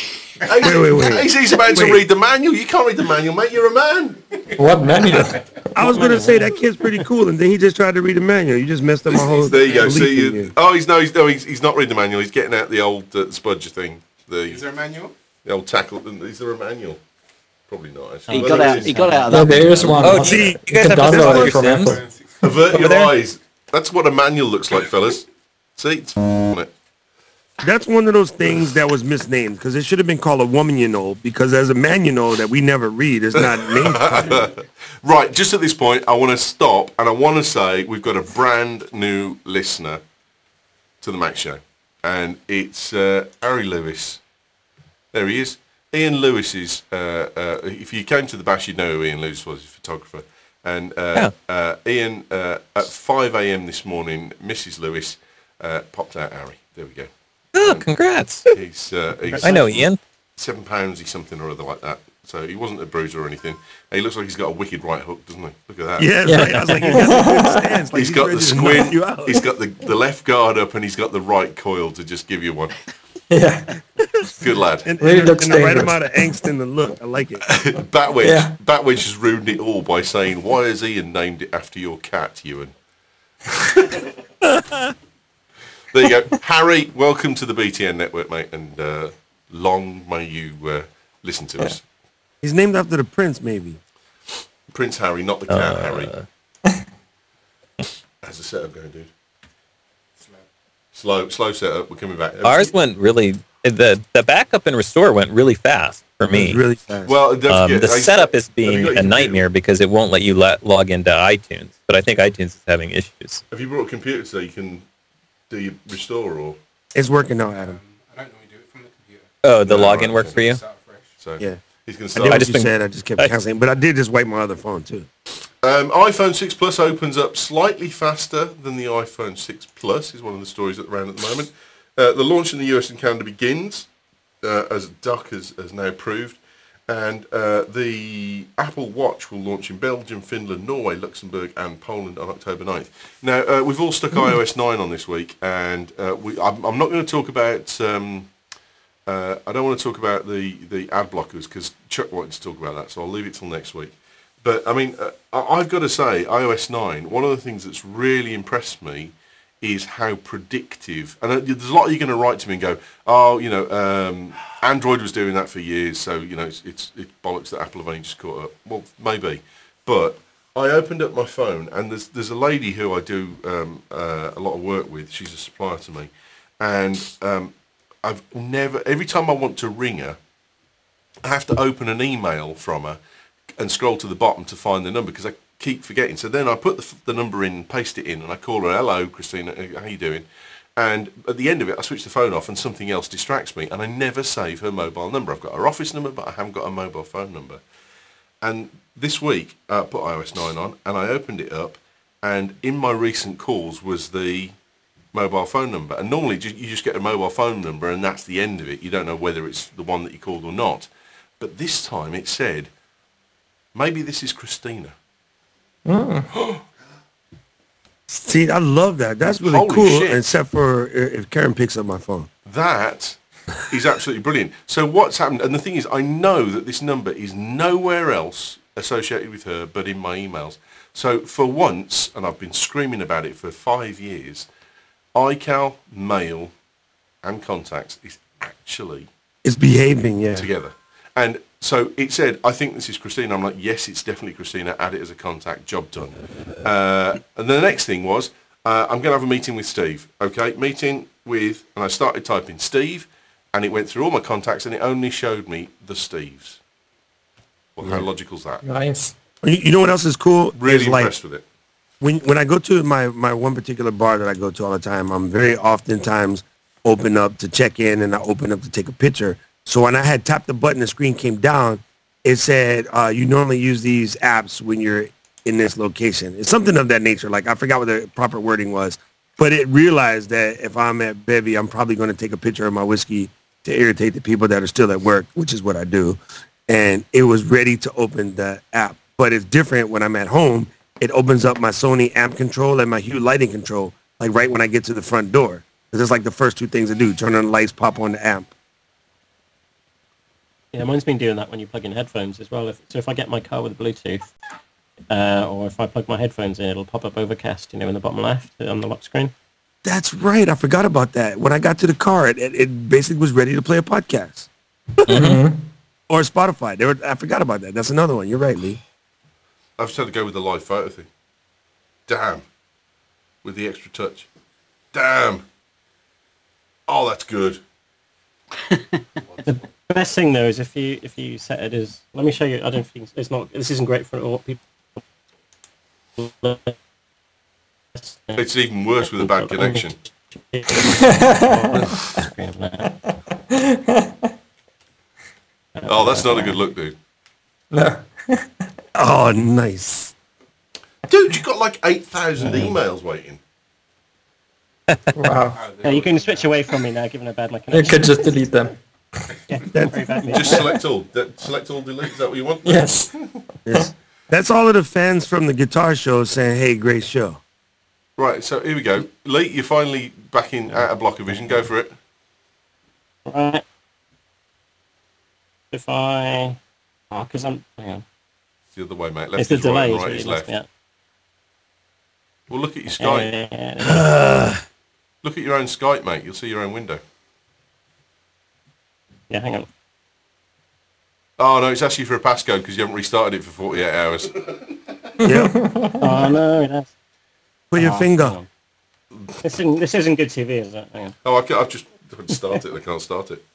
C: Wait.
A: AZ's about to
C: Wait.
A: read the manual. You can't read the manual, mate. You're a man.
E: What manual?
C: I was gonna say that kid's pretty cool, and then he just tried to read the manual. You just messed up my whole.
A: There you go.
C: belief in
A: See,
C: you.
A: he's not reading the manual. He's getting out the old spudger thing.
G: Is there a manual?
A: The old tackle. Is there a manual? Probably not. Actually.
D: He
A: Well,
D: got
A: there
D: out.
A: is.
D: He got out of
E: Yeah,
D: that.
E: there is one.
B: Oh,
C: see,
B: you guys
E: can
B: have to
E: download
B: download
E: it from
B: your Sims?
E: Apple.
A: Avert
B: Over
A: your
B: there?
A: eyes. That's what a manual looks like, fellas. See, it's on it.
C: That's one of those things that was misnamed because it should have been called a woman you know, because as a man you know that we never read, it's not named properly.
A: Right, just at this point, I want to stop and I want to say we've got a brand new listener to the Mac Show, and it's Harry Lewis. There he is. Ian Lewis is. If you came to the bash, you'd know who Ian Lewis was, he's a photographer. And Ian, at 5 a.m. this morning, Mrs. Lewis popped out Harry. There we go.
B: Oh, congrats.
A: He's
B: I know Ian.
A: £7 he's something or other like that. So he wasn't a bruiser or anything. He looks like he's got a wicked right hook, doesn't he? Look at that.
C: Yeah,
E: Yeah.
C: Right. I was like, he got a good stance. Like,
A: He's got
C: ready
A: the
C: to knock
A: squint,
C: you out.
A: he's got the left guard up, and he's got the right coil to just give you one.
E: Yeah.
A: Good lad.
C: And,
E: Really
C: and,
E: looks
C: and the right
E: dangerous.
C: amount of angst in the look. I like it.
A: Batwedge.
E: Yeah.
A: Batwedge has ruined it all by saying, "Why has Ian named it after your cat, Ewan?" There you go. Harry, welcome to the BTN network, mate, and long may you listen to us.
C: He's named after the prince, maybe.
A: Prince Harry, not the cat Harry. How's the setup going, dude? Slow setup. We're coming back.
B: Ours went really, the backup and restore went really fast for
C: It
B: me.
C: was really fast.
A: Well, don't forget,
B: The setup is
A: have you
B: being
A: got your
B: a
A: computer?
B: nightmare because it won't let you log into iTunes. But I think iTunes is having issues.
A: Have you brought a computer so you can do your restore or
C: It's working now, Adam.
G: I don't normally do it from the computer.
B: Oh, the
A: No,
B: login
A: right,
B: works for you?
G: Start fresh.
A: so?
C: Yeah.
A: He's going to
C: I
A: start.
C: did what
B: just
C: you
B: been-
C: said. I just kept
B: I-
C: canceling. But I did just wipe my other phone, too.
A: iPhone 6 Plus opens up slightly faster than the iPhone 6 Plus, is one of the stories around at the moment. The launch in the US and Canada begins, as Duck has now proved, and the Apple Watch will launch in Belgium, Finland, Norway, Luxembourg and Poland on October 9th. Now, we've all stuck iOS 9 on this week, and I'm not going to talk about... I don't want to talk about the ad blockers because Chuck wanted to talk about that, so I'll leave it till next week. But I mean, I've got to say, iOS 9. One of the things that's really impressed me is how predictive. And there's a lot of you going to write to me and go, "Oh, you know, Android was doing that for years, so you know, it's bollocks that Apple have only just caught up." Well, maybe, but I opened up my phone and there's a lady who I do a lot of work with. She's a supplier to me, and I've never. Every time I want to ring her, I have to open an email from her and scroll to the bottom to find the number because I keep forgetting. So then I put the number in, paste it in, and I call her, "Hello, Christina, how you doing?" And at the end of it, I switch the phone off and something else distracts me, and I never save her mobile number. I've got her office number, but I haven't got a mobile phone number. And this week, I put iOS 9 on, and I opened it up, and in my recent calls was the mobile phone number. And normally you just get a mobile phone number, and that's the end of it. You don't know whether it's the one that you called or not. But this time it said, "Maybe this is Christina."
C: See, I love that. That's really
A: Holy
C: cool,
A: shit.
C: except for if Karen picks up my phone.
A: That is absolutely brilliant. So what's happened, and the thing is, I know that this number is nowhere else associated with her but in my emails. So for once, and I've been screaming about it for 5 years, iCal, Mail, and Contacts is actually
C: It's behaving, yeah.
A: together. And so it said, "I think this is Christina." I'm like, "Yes, it's definitely Christina. Add it as a contact. Job done." And the next thing was, I'm going to have a meeting with Steve. Okay, meeting with, and I started typing Steve, and it went through all my contacts, and it only showed me the Steves. Well, how logical's that?
E: Nice.
C: You know what else is cool?
A: Really
C: Is, like,
A: impressed with it.
C: when I go to my one particular bar that I go to all the time, I'm very oftentimes open up to check in and I open up to take a picture. So when I had tapped the button, the screen came down. It said, "You normally use these apps when you're in this location." It's something of that nature. Like I forgot what the proper wording was, but it realized that if I'm at Bevy, I'm probably going to take a picture of my whiskey to irritate the people that are still at work, which is what I do. And it was ready to open the app. But it's different when I'm at home. It opens up my Sony amp control and my Hue lighting control, like right when I get to the front door. Because it's like the first two things I do: turn on the lights, pop on the amp.
F: Yeah, mine's been doing that when you plug in headphones as well. So if I get my car with Bluetooth, or if I plug my headphones in, it'll pop up Overcast, in the bottom left on the lock screen.
C: That's right. I forgot about that. When I got to the car, it basically was ready to play a podcast. Or Spotify. I forgot about that. That's another one. You're right, Lee.
A: I've just had to go with the live photo thing. Damn. With the extra touch. Damn. Oh, that's good.
F: The best thing though is if you set it as. Let me show you. I don't think it's not. This isn't great for all people.
A: It's even worse with a bad connection. Oh, that's not a good look, dude.
E: No.
C: Oh, nice.
A: Dude, you've got like 8,000 emails waiting.
E: Wow.
F: Yeah, you can switch away from me now, given how bad my
E: You
F: connection.
E: could just delete them.
F: Yeah, very bad.
A: Just select all. Select all, delete. Is that what you want?
E: Yes.
C: Yes. That's all of the fans from the guitar show saying, hey, great show.
A: Right, so here we go. Lee, you're finally back in out of Blocker Vision. Go for it.
F: Right. If I, because hang on.
A: It's the other way, mate. Left
F: It's the
A: is right
F: delay.
A: and
F: is
A: right
F: what
A: is
F: you lost
A: left.
F: me at.
A: Well, look at your Skype. Look at your own Skype, mate. You'll see your own window.
F: Yeah, hang on.
A: Oh, no, it's asking you for a passcode because you haven't restarted it for 48 hours.
C: Yeah.
F: Oh no, it has.
C: Put your
F: Hang
C: finger.
F: on. This isn't good TV, is it? Hang on.
A: Oh, I've just started it. I can't start it.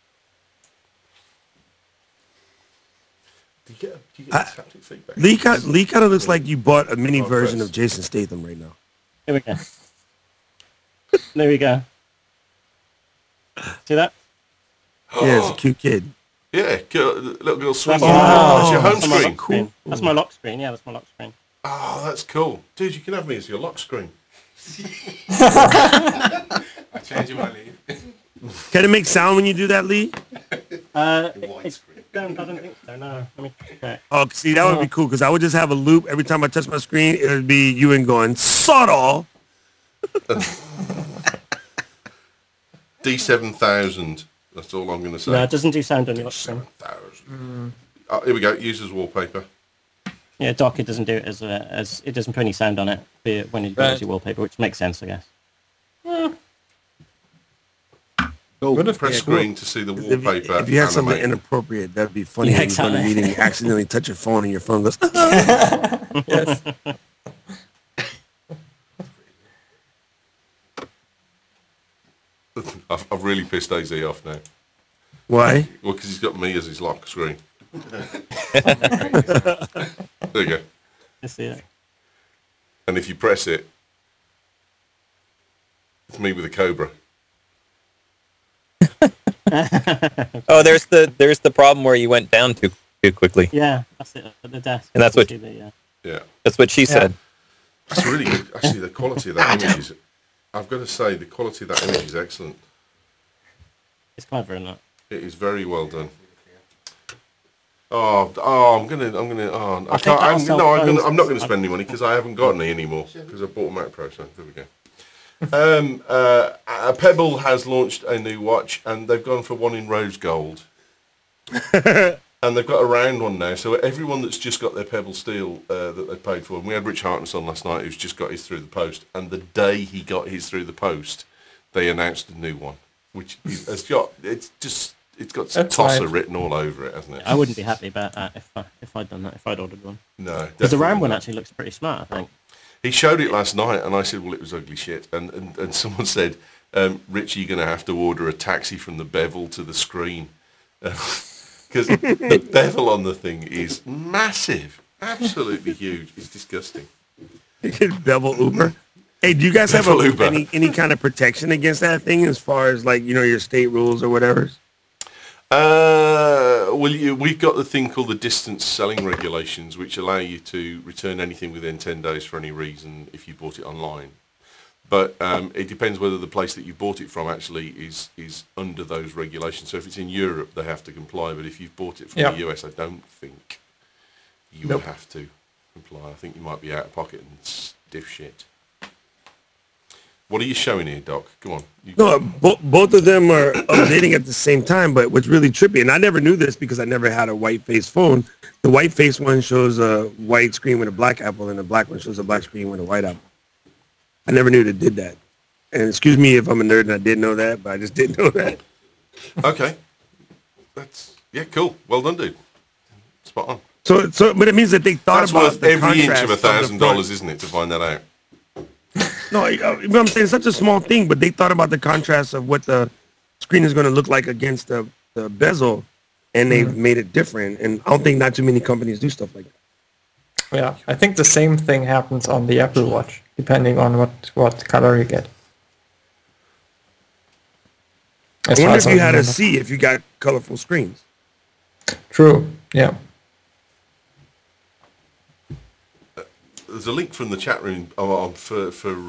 A: Do you get haptic feedback?
C: Lee kind of looks like you bought a mini
A: Oh,
C: version
A: press.
C: of Jason Statham right now.
F: Here we go. There we go. See that?
C: Yeah, it's a cute kid.
A: Yeah, little girl swinging.
F: That's
A: It's your home
F: That's my
A: screen.
F: lock screen. That's my lock screen. Yeah, that's my lock screen.
A: Oh, that's cool. Dude, you can have me as your lock screen.
G: I change it when I leave.
C: Can it make sound when you do that, Lee?
F: Doesn't think so. No, let me check.
C: Oh, see, that would be cool because I would just have a loop every time I touch my screen. It would be you and going, subtle.
A: D7000. That's all I'm going to say.
F: No, it doesn't do sound on your lock screen.
A: 7000. Here we go. Users wallpaper.
F: Yeah, Dock, it doesn't do it as it doesn't put any sound on it when you use your wallpaper, which makes sense, I guess.
A: Press screen to see the wallpaper.
C: If you had something
A: animate.
C: inappropriate, that'd be funny.
F: Yeah,
C: When you go to a
F: exactly.
C: meeting, you accidentally touch your phone and your phone goes,
E: Yes.
A: I've really pissed AZ off now.
C: why?
A: Well, because he's got me as his lock screen. There you go.
F: You see it?
A: And if you press it, it's me with a cobra.
B: Oh, there's the problem where you went down too quickly.
F: Yeah, that's it at the desk.
B: And that's what-
F: You see the,
A: Yeah.
B: That's what she said.
A: That's really good. Actually, the quality of that image is... I've got to say, the quality of that image is excellent.
F: it's clever, isn't it?
A: It is very well done. I'm not gonna spend any money because I haven't got any anymore because I bought a Mac Pro. So there we go. Pebble has launched a new watch and they've gone for one in rose gold, and they've got a round one now. So everyone that's just got their Pebble Steel that they paid for, and we had Rich Hartness on last night who's just got his through the post, and the day he got his through the post, they announced a new one, which has got it's got
E: That's
A: Tosser
E: right.
A: written all over it, hasn't it?
F: I wouldn't be happy about that if I'd done that, if I'd ordered one.
A: No,
F: Because the round
A: definitely
F: one
A: not.
F: actually looks pretty smart, I think.
A: He showed it last night, and I said, well, it was ugly shit. And someone said, Rich, you're going to have to order a taxi from the bevel to the screen. Because the bevel on the thing is massive. Absolutely huge. It's disgusting.
C: Bevel Uber. Hey, do you guys have
A: Bevel Uber.
C: any kind of protection against that thing as far as like, your state rules or whatever?
A: We've got the thing called the distance selling regulations, which allow you to return anything within 10 days for any reason if you bought it online. But it depends whether the place that you bought it from actually is under those regulations. So if it's in Europe, they have to comply. But if you've bought it from
E: Yeah.
A: the US, I don't think you
E: Nope.
A: would have to comply. I think you might be out of pocket and stiff shit. What are you showing here, Doc? Come on.
C: No, both of them are updating at the same time, but what's really trippy, and I never knew this because I never had a white face phone, the white face one shows a white screen with a black apple, and the black one shows a black screen with a white apple. I never knew they did that. And excuse me if I'm a nerd and I didn't know that, but I just didn't know that.
A: Okay. Yeah, cool. Well done, dude. Spot on.
C: So, but it means that they thought
A: That's
C: about
A: worth
C: the
A: every inch
C: contrast
A: of $1,000, isn't it, to find that out?
C: No, you know what I'm saying, it's such a small thing, but they thought about the contrast of what the screen is going to look like against the bezel, and they've made it different. And I don't think not too many companies do stuff like that.
E: Yeah, I think the same thing happens on the Apple Watch, depending on what color you get.
C: I wonder if you had to see if you got colorful screens.
E: True. Yeah.
A: There's a link from the chat room for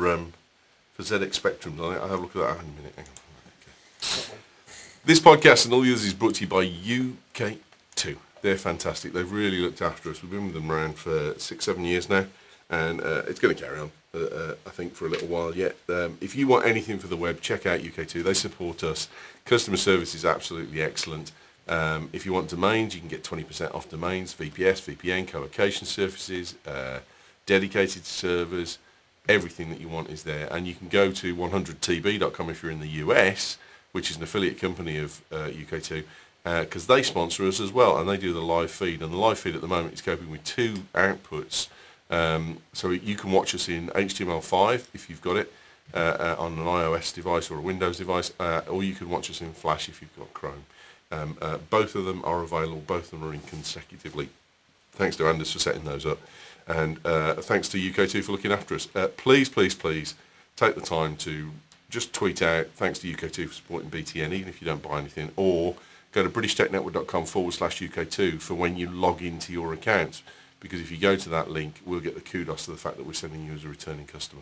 A: ZX Spectrum. I'll have a look at that in a minute. Hang on. Okay. This podcast and all the others is brought to you by UK2. They're fantastic. They've really looked after us. We've been with them around for 6-7 years now, and it's going to carry on, I think, for a little while yet. If you want anything for the web, check out UK2. They support us. Customer service is absolutely excellent. If you want domains, you can get 20% off domains, VPS, VPN, co-location services, dedicated servers, everything that you want is there. And you can go to 100tb.com if you're in the US, which is an affiliate company of UK2, because they sponsor us as well, and they do the live feed. And the live feed at the moment is coping with 2 outputs. So you can watch us in HTML5 if you've got it on an iOS device or a Windows device, or you can watch us in Flash if you've got Chrome. Both of them are available. Both of them are in consecutively. Thanks to Anders for setting those up. And thanks to UK2 for looking after us. Please take the time to just tweet out thanks to UK2 for supporting BTN, even if you don't buy anything, or go to BritishTechNetwork.com/UK2 for when you log into your account. Because if you go to that link, we'll get the kudos to the fact that we're sending you as a returning customer.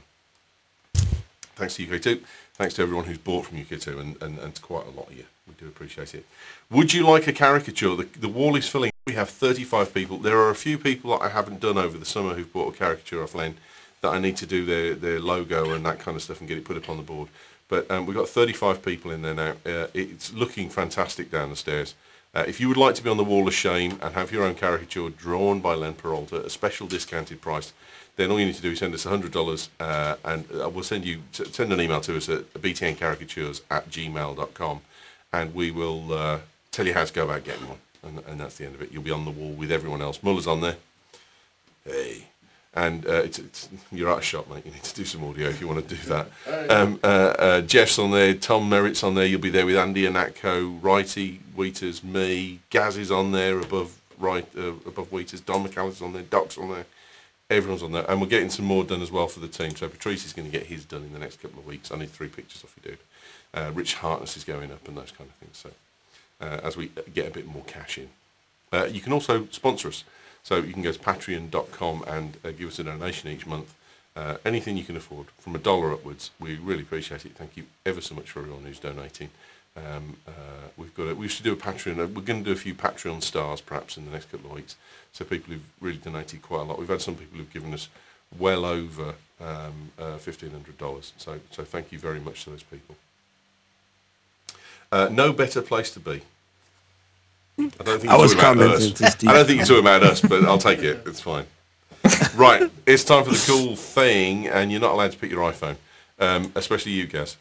A: Thanks to UK2. Thanks to everyone who's bought from UK2, and to quite a lot of you. We do appreciate it. Would you like a caricature? The wall is filling. We have 35 people. There are a few people that I haven't done over the summer who've bought a caricature off Len that I need to do their logo and that kind of stuff and get it put up on the board. But we've got 35 people in there now. It's looking fantastic down the stairs. If you would like to be on the Wall of Shame and have your own caricature drawn by Len Peralta at a special discounted price, then all you need to do is send us $100 and we'll send an email to us at btncaricatures@gmail.com, and we will tell you how to go about getting one. And that's the end of it. You'll be on the wall with everyone else. Muller's on there. Hey. And you're out of shot, mate. You need to do some audio if you want to do that. Jeff's on there. Tom Merritt's on there. You'll be there with Andy Anatko, Righty, Wheaters, me. Gaz is on there above Wheaters. Don McAllister's on there. Doc's on there. Everyone's on there. And we're getting some more done as well for the team. So Patrice is going to get his done in the next couple of weeks. I need 3 pictures off you, dude. Rich Hartness is going up and those kind of things. So as we get a bit more cash in. You can also sponsor us. So you can go to patreon.com and give us a donation each month. Anything you can afford, from $1 upwards. We really appreciate it. Thank you ever so much for everyone who's donating. We should do a Patreon. We're going to do a few Patreon stars perhaps in the next couple of weeks. So people who've really donated quite a lot. We've had some people who've given us well over $1,500. So thank you very much to those people. No better place to be. I don't think you're talking about us, but I'll take it. It's fine. Right, it's time for the cool thing, and you're not allowed to pick your iPhone, especially you, Gaz.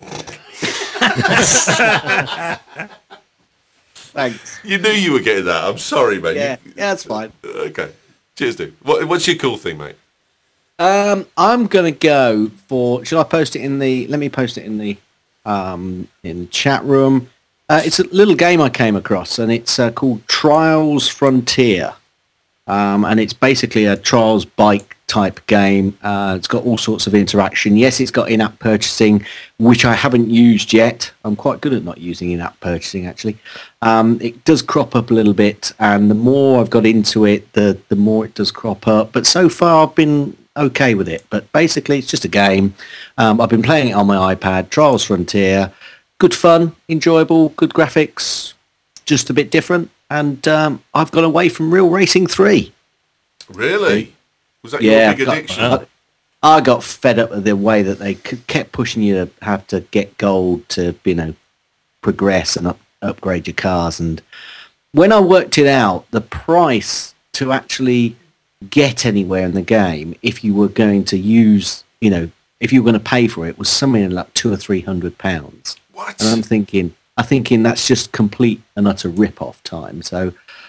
D: Thanks.
A: You knew you were getting that. I'm sorry, mate.
D: Yeah, that's fine.
A: Okay. Cheers, dude. What's your cool thing, mate?
D: I'm going to go for... Shall I post it in the... Let me post it in the chat room. It's a little game I came across, and it's called Trials Frontier. And it's basically a Trials bike type game. It's got all sorts of interaction. Yes, it's got in-app purchasing, which I haven't used yet. I'm quite good at not using in-app purchasing, actually. It does crop up a little bit, and the more I've got into it, the more it does crop up. But so far, I've been okay with it. But basically, it's just a game. I've been playing it on my iPad, Trials Frontier. Good fun, enjoyable, good graphics, just a bit different. And I've gone away from Real Racing 3.
A: Really? Was that your big addiction?
D: I got fed up with the way that they kept pushing you to have to get gold to, progress and upgrade your cars. And when I worked it out, the price to actually get anywhere in the game, if you were going to use, if you were going to pay for it, was somewhere like £200 or £300.
A: What?
D: And I'm thinking that's just complete and utter rip-off time. So,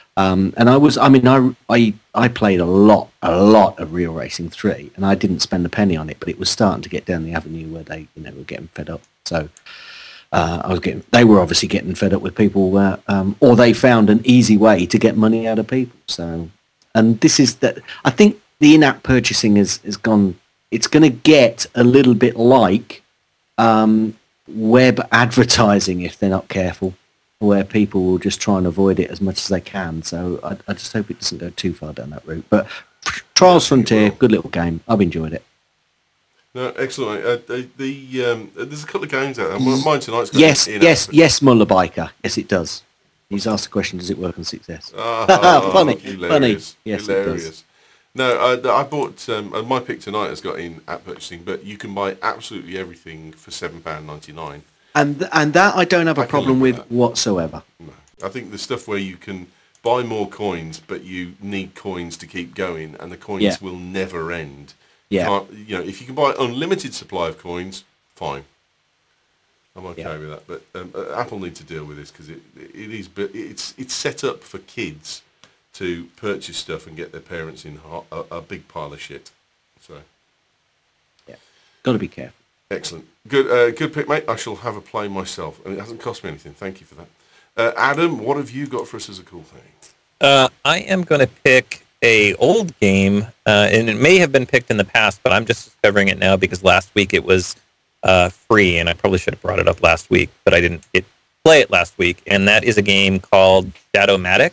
D: I played a lot of Real Racing 3, and I didn't spend a penny on it, but it was starting to get down the avenue where they, were getting fed up. So, they were obviously getting fed up with people, or they found an easy way to get money out of people. So, and this is that. I think the in-app purchasing is gone. It's going to get a little bit like web advertising if they're not careful, where people will just try and avoid it as much as they can. So I just hope it doesn't go too far down that route. But Trials Frontier, good little game. I've enjoyed it.
A: No, excellent. There's a couple of games out there. Mine tonight's got
D: Yes, Muller Biker. Yes, it does. He's asked the question, does it work on 6S? Funny.
A: Hilarious.
D: Yes,
A: Hilarious.
D: it does.
A: No, I bought, my pick tonight has got in-app purchasing, but you can buy absolutely everything for £7.99.
D: And that I don't have a problem with whatsoever.
A: No. I think the stuff where you can buy more coins, but you need coins to keep going, and the coins will never end.
D: Yeah.
A: If you can buy unlimited supply of coins, fine. I'm okay with that. But Apple need to deal with this because it's set up for kids to purchase stuff and get their parents in a big pile of shit. So,
D: got to be careful.
A: Excellent. Good pick, mate. I shall have a play myself. And it hasn't cost me anything. Thank you for that. Adam, what have you got for us as a cool thing?
B: I am going to pick a old game, and it may have been picked in the past, but I'm just discovering it now because last week it was free, and I probably should have brought it up last week, but I didn't play it last week, and that is a game called Shadowmatic,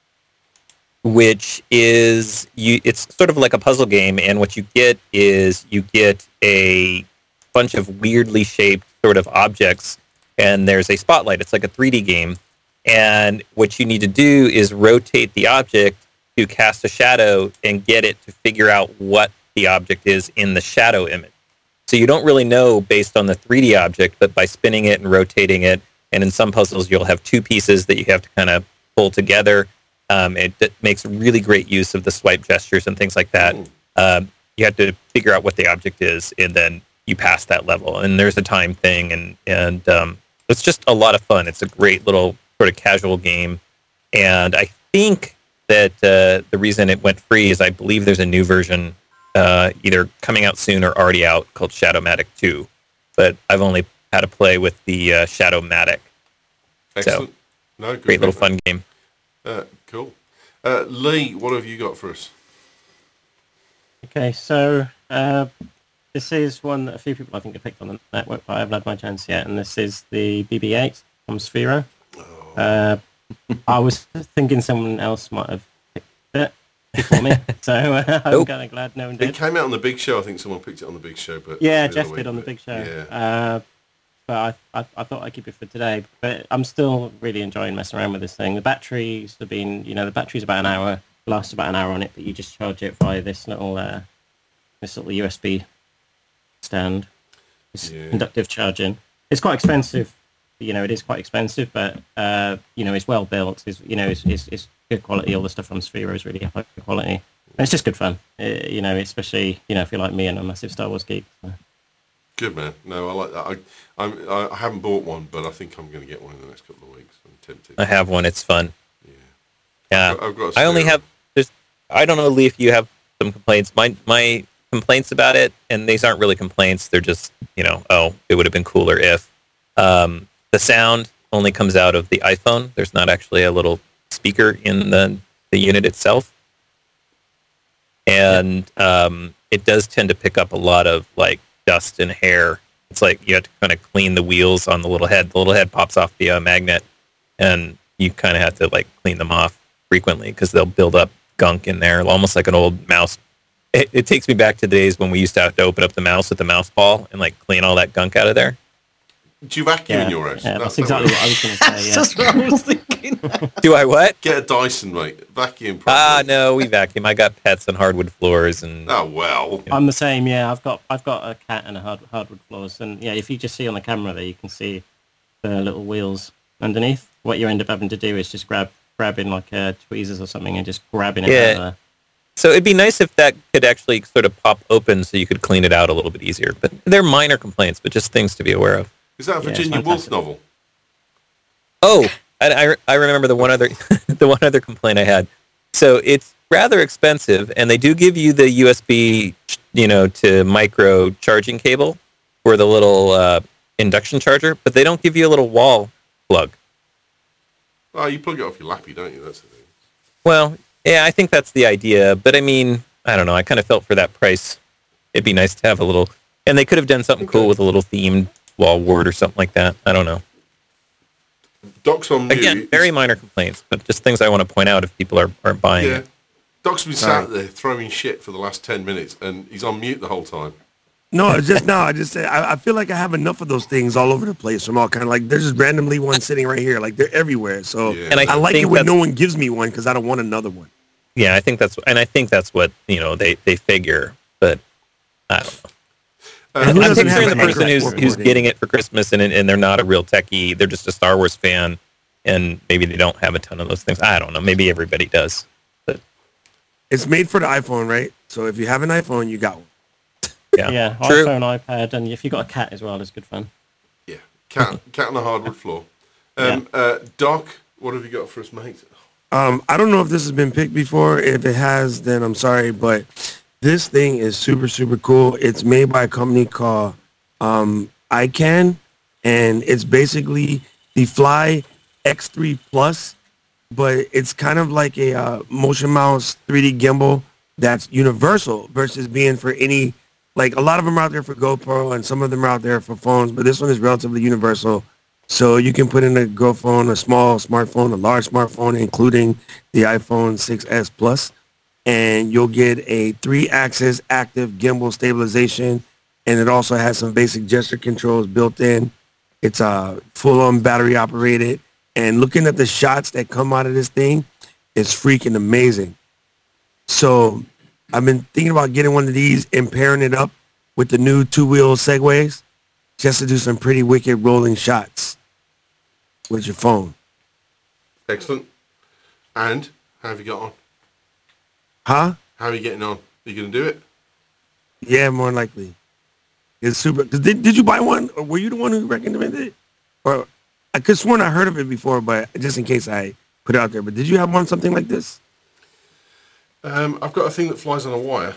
B: which is, it's sort of like a puzzle game, and what you get is you get a bunch of weirdly shaped sort of objects, and there's a spotlight. It's like a 3D game, and what you need to do is rotate the object to cast a shadow and get it to figure out what the object is in the shadow image. So you don't really know based on the 3D object, but by spinning it and rotating it, and in some puzzles you'll have two pieces that you have to kind of pull together. It makes really great use of the swipe gestures and things like that. You have to figure out what the object is, and then you pass that level. And there's a time thing, and it's just a lot of fun. It's a great little sort of casual game. And I think that the reason it went free is I believe there's a new version either coming out soon or already out called Shadowmatic 2. But I've only had to play with the Shadowmatic.
A: Excellent.
B: So, great little fun game.
A: Cool. Lee, what have you got for us?
F: Okay, so this is one that a few people I think have picked on the network, but I haven't had my chance yet, and this is the BB-8 from Sphero. I was thinking someone else might have picked it before me, so I'm kind of glad no one did.
A: It came out on the Big Show. I think someone picked it on the Big Show, but
F: Jeff did on the Big Show.
A: Yeah.
F: But I thought I'd keep it for today. But I'm still really enjoying messing around with this thing. The batteries have been, the battery's about an hour, lasts about an hour on it, but you just charge it via this little USB stand. It's inductive charging. It's quite expensive. It is quite expensive, but it's well built. It's good quality. All the stuff from Sphero is really high quality. And it's just good fun. Especially if you're like me and a massive Star Wars geek. So.
A: Good, man. No, I like that. I haven't bought one, but I think I'm going to get one in the next couple of weeks. I'm tempted.
B: I have one. It's fun. Yeah.
A: I've got a
B: I only have. I don't know, Lee, if you have some complaints. My complaints about it, and these aren't really complaints. They're just it would have been cooler if the sound only comes out of the iPhone. There's not actually a little speaker in the unit itself, and it does tend to pick up a lot of like dust and hair. It's like you have to kind of clean the wheels on the little head. The little head pops off the magnet, and you kind of have to like clean them off frequently because they'll build up gunk in there, almost like an old mouse. It takes me back to the days when we used to have to open up the mouse with the mouse ball and like clean all that gunk out of there.
A: Do you vacuum in your house?
F: Yeah, that's exactly what I was going to say. Yeah.
D: That's what I was thinking.
B: Do I what?
A: Get a Dyson, mate. Vacuum properly.
B: No, we vacuum. I got pets on hardwood floors, and
A: Oh, well.
F: I'm the same. Yeah, I've got a cat and a hardwood floors, and yeah, if you just see on the camera there, you can see the little wheels underneath. What you end up having to do is just grabbing like tweezers or something and just grabbing it out of there.
B: So it'd be nice if that could actually sort of pop open so you could clean it out a little bit easier. But they're minor complaints, but just things to be aware of.
A: Is that a
F: it's
A: Virginia Woolf
F: fantastic.
A: novel?
B: Oh, I remember the one other the one other complaint I had. So it's rather expensive, and they do give you the USB, to micro charging cable for the little induction charger, but they don't give you a little wall plug.
A: Oh, you plug it off your lappy, don't you? That's the thing.
B: Well, yeah, I think that's the idea, but I mean, I don't know. I kind of felt for that price, it'd be nice to have a little, and they could have done something cool with a little themed wall wart or something like that. I don't know.
A: Doc's on mute.
B: Again, very minor complaints, but just things I want to point out if people aren't buying
A: Yeah.
B: it.
A: Doc's been sat there throwing shit for the last 10 minutes, and he's on mute the whole time.
C: No, it's just now. I just said I feel like I have enough of those things all over the place from all kind of like there's just randomly one sitting right here, like they're everywhere. So
A: Yeah.
B: And
C: I like
B: think
C: it when
B: that's-
C: no one gives me one because I don't want another one.
B: Yeah, I think that's what they figure, but I don't know.
C: And who
B: I'm
C: doesn't have
B: picturing the
C: an
B: person
C: Xbox
B: who's
C: one?
B: getting it for Christmas and they're not a real techie. They're just a Star Wars fan, and maybe they don't have a ton of those things. I don't know. Maybe everybody does. But
C: It's made for the iPhone, right? So if you have an iPhone, you got one.
B: yeah,
F: Yeah,
B: true.
F: iPhone, iPad, and if you've got a cat as well, it's good fun.
A: Yeah. Cat on the hardwood floor. Doc, what have you got for us, mate?
C: I don't know if this has been picked before. If it has, then I'm sorry, but this thing is super, super cool. It's made by a company called iCan, and it's basically the Fly X3 Plus, but it's kind of like a motion mouse 3D gimbal that's universal versus being for any, like a lot of them are out there for GoPro and some of them are out there for phones, but this one is relatively universal. So you can put in a GoPhone, a small smartphone, a large smartphone, including the iPhone 6s Plus, and you'll get a 3-axis active gimbal stabilization, and it also has some basic gesture controls built in. It's full-on battery operated, and looking at the shots that come out of this thing, it's freaking amazing. So I've been thinking about getting one of these and pairing it up with the new two-wheel Segways just to do some pretty wicked rolling shots with your phone.
A: Excellent. And how have you got on?
C: Huh?
A: How are you getting on? Are you going to do it?
C: Yeah, more likely. It's super. Did you buy one? Or were you the one who recommended it? Or I could sworn I heard of it before, but just in case I put it out there. But did you have one something like this?
A: I've got a thing that flies on a wire.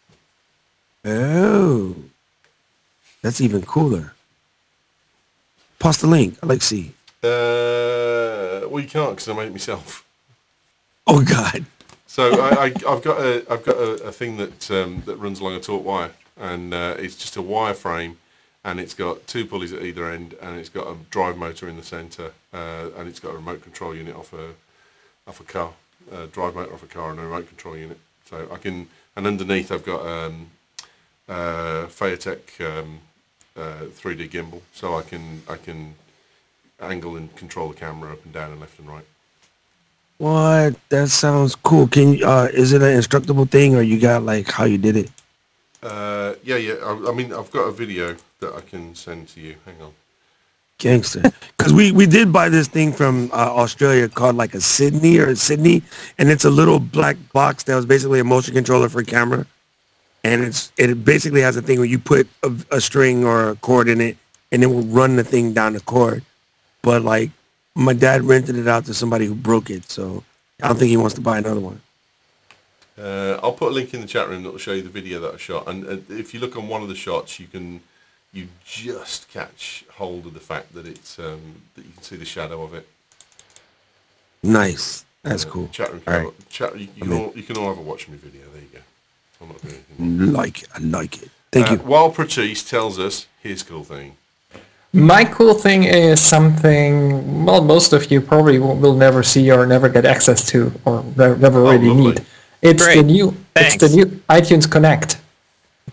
C: Oh, that's even cooler. Post the link. I like to see.
A: Well, you can't because I made it myself.
C: Oh God.
A: So I've got a thing that runs along a taut wire, and it's just a wire frame, and it's got 2 pulleys at either end, and it's got a drive motor in the centre, and it's got a remote control unit off a car, drive motor off a car, and a remote control unit. So I can, and underneath I've got Phaotech 3D gimbal, so I can angle and control the camera up and down and left and right.
C: What? That sounds cool. Can you, is it an instructable thing, or you got like how you did it?
A: Yeah. I mean, I've got a video that I can send to you. Hang on.
C: Gangster. Because we did buy this thing from Australia called like a Sydney, and it's a little black box that was basically a motion controller for a camera, and it basically has a thing where you put a string or a cord in it, and it will run the thing down the cord. But like my dad rented it out to somebody who broke it, so I don't think he wants to buy another one.
A: I'll put a link in the chat room that will show you the video that I shot, and if you look on one of the shots, you just catch hold of the fact that it's that you can see the shadow of it.
C: Nice. That's cool.
A: Chat room,
C: All right.
A: chat. You can all have a watch me video. There you go. I'm not doing anything.
C: I like it. Thank you.
A: While Pratees tells us his cool thing.
E: My cool thing is something, well, most of you probably will never see or never get access to or never really
A: lovely.
E: need. It's
B: Great.
E: the new
B: Thanks.
E: It's the new iTunes Connect.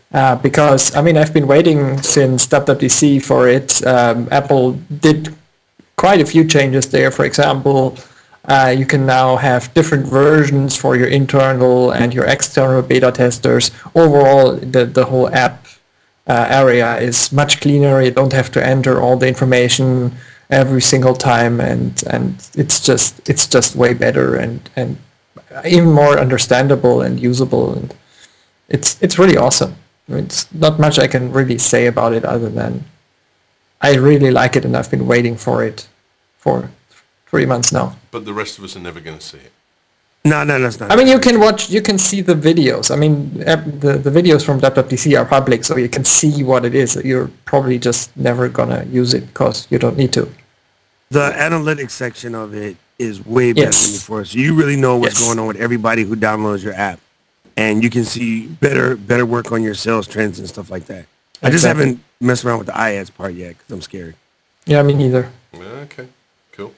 E: because I mean I've been waiting since WWDC for it. Apple did quite a few changes there. For example, you can now have different versions for your internal and your external beta testers. Overall, the whole app area is much cleaner. You don't have to enter all the information every single time, and it's just way better and even more understandable and usable, and it's really awesome. I mean, it's not much I can really say about it other than I really like it, and I've been waiting for it for 3 months now.
A: But the rest of us are never going to see it.
C: No, that's not.
E: I mean, you can see the videos. I mean, the videos from WWDC are public, so you can see what it is. You're probably just never gonna use it because you don't need to.
C: The analytics section of it is way better than before. So you really know what's going on with everybody who downloads your app. And you can see better work on your sales trends and stuff like that. I just haven't messed around with the iAds part yet because I'm scared.
E: Yeah, me neither.
A: Okay, cool.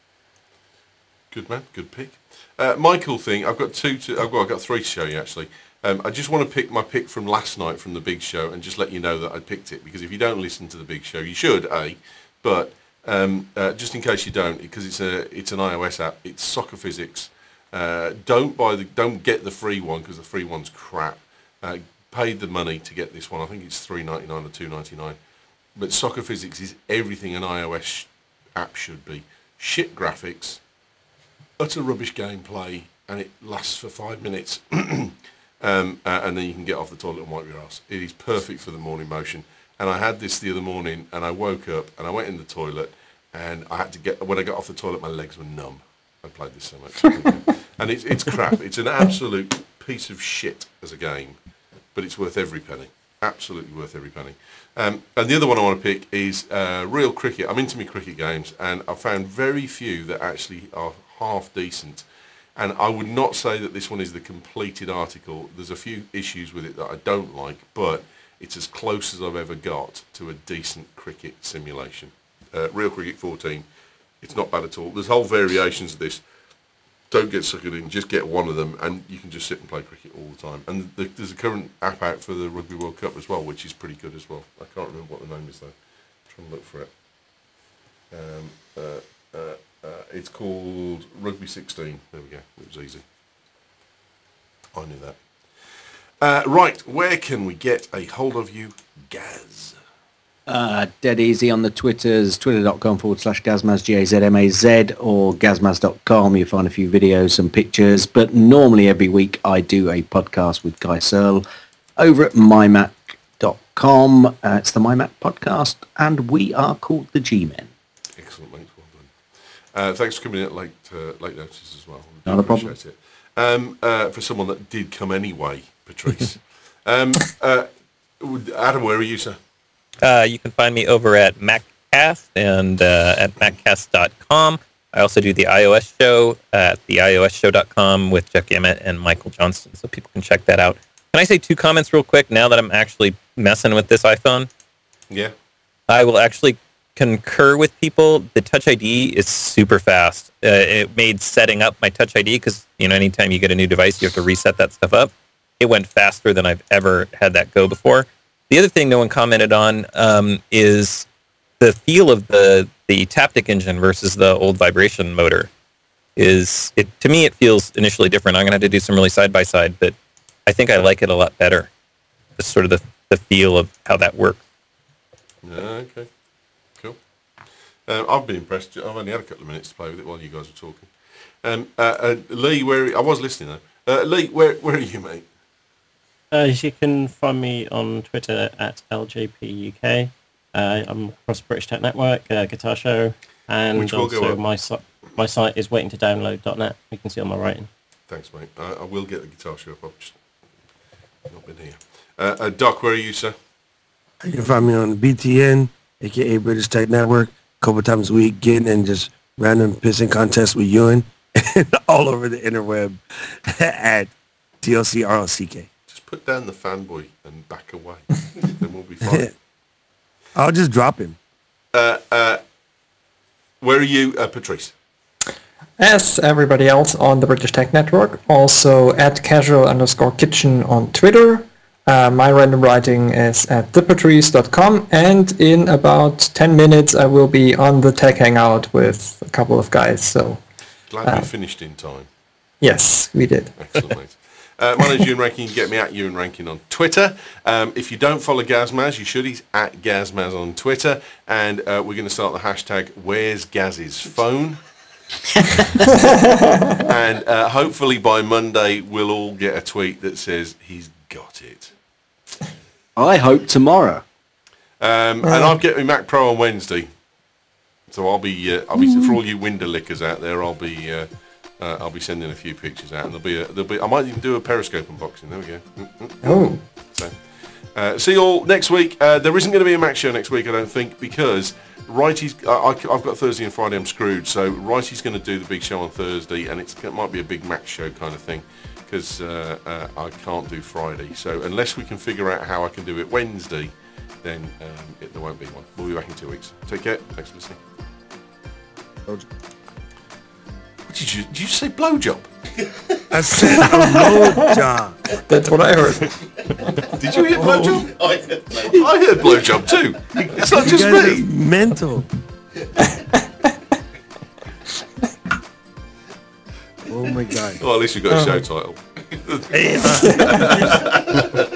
A: Good man, good pick. My cool thing, I've got I've got three to show you actually. I just want to pick my pick from last night from the big show and just let you know that I picked it, because if you don't listen to the big show, you should, but just in case you don't, because it's an iOS app, it's Soccer Physics. Don't get the free one, because the free one's crap. Paid the money to get this one. I think it's $3.99 or $2.99. But Soccer Physics is everything an iOS app should be. Shit graphics, utter rubbish gameplay, and it lasts for 5 minutes. And then you can get off the toilet and wipe your ass. It is perfect for the morning motion. And I had this the other morning, and I woke up and I went in the toilet, and when I got off the toilet, my legs were numb. I played this so much. And it's crap. It's an absolute piece of shit as a game, but it's worth every penny. Absolutely worth every penny. And the other one I want to pick is real cricket. I'm into my cricket games, and I've found very few that actually are half decent. And I would not say that this one is the completed article. There's a few issues with it that I don't like, but it's as close as I've ever got to a decent cricket simulation. Real Cricket 14. It's not bad at all. There's whole variations of this. Don't get suckered in. Just get one of them, and you can just sit and play cricket all the time. And there's a current app out for the Rugby World Cup as well, which is pretty good as well. I can't remember what the name is, though. I'm trying to look for it. It's called Rugby 16. There we go. It was easy. I knew that. Right, where can we get a hold of you, Gaz?
D: Dead easy on the Twitters, twitter.com/Gazmaz, Gazmaz, or Gazmaz.com. You'll find a few videos, some pictures, but normally every week I do a podcast with Guy Searle over at mymac.com. It's the MyMac podcast, and we are called the G-Men.
A: Excellent, mate. Well done. Thanks for coming in at late notice as well.
D: Not a problem.
A: Appreciate it. For someone that did come anyway, Patrice. Adam, where are you, sir?
B: You can find me over at MacCast and at maccast.com. I also do the iOS show at theiosshow.com with Jeff Gamet and Michael Johnston, so people can check that out. Can I say 2 comments real quick now that I'm actually messing with this iPhone?
A: Yeah.
B: I will actually concur with people. The Touch ID is super fast. It made setting up my Touch ID, because anytime you get a new device, you have to reset that stuff up. It went faster than I've ever had that go before. The other thing no one commented on is the feel of the Taptic engine versus the old vibration motor. To me, it feels initially different. I'm going to have to do some really side-by-side, but I think I like it a lot better. Just sort of the feel of how that works.
A: Okay, cool. I've been impressed. I've only had a couple of minutes to play with it while you guys were talking. Lee, I was listening though. Lee, where are you, mate?
F: You can find me on Twitter at LJPUK. I'm across British Tech Network, Guitar Show, and
A: which will go
F: also
A: up.
F: my site is waitingtodownload.net. You can see on my writing.
A: Thanks, mate. I will get the Guitar Show up. I've just not been here. Doc, where are you, sir?
C: You can find me on BTN, aka British Tech Network, a couple times a week, getting in just random pissing contests with Ewan, and all over the interweb at TLCRLCK.
A: Put down the fanboy and back away. Then we'll be fine.
C: I'll just drop him.
A: Where are you, Patrice?
E: As everybody else on the British Tech Network, also at casual_kitchen on Twitter, My random writing is at dippertrees.com, and in about 10 minutes I will be on the Tech Hangout with a couple of guys. So
A: Glad we finished in time.
E: yes, we did.
A: Excellent, mate. My name's Ewan Rankin. You can get me at Ewan Rankin on Twitter. If you don't follow Gazmaz, you should. He's at Gazmaz on Twitter. And we're going to start the hashtag Where's Gaz's Phone? And hopefully by Monday we'll all get a tweet that says he's got it.
D: I hope tomorrow.
A: And I'll get my Mac Pro on Wednesday. So I'll be for all you window lickers out there. I'll be sending a few pictures out, and there'll be. I might even do a Periscope unboxing. There we go.
E: Oh,
A: So, see you all next week. There isn't going to be a Mac show next week, I don't think, because Righty's. I've got Thursday and Friday. I'm screwed. So Righty's going to do the big show on Thursday, and it might be a big Mac show kind of thing, because I can't do Friday. So unless we can figure out how I can do it Wednesday, then there won't be one. We'll be back in 2 weeks. Take care. Thanks for listening. Did you say blowjob?
C: I said a blowjob.
E: that's what I heard.
A: Did you hear blowjob? I heard blowjob too. It's not
C: You
A: just
C: guys are
A: me.
C: mental. Oh my god.
A: Well, at least we've got a show title.
C: Hey,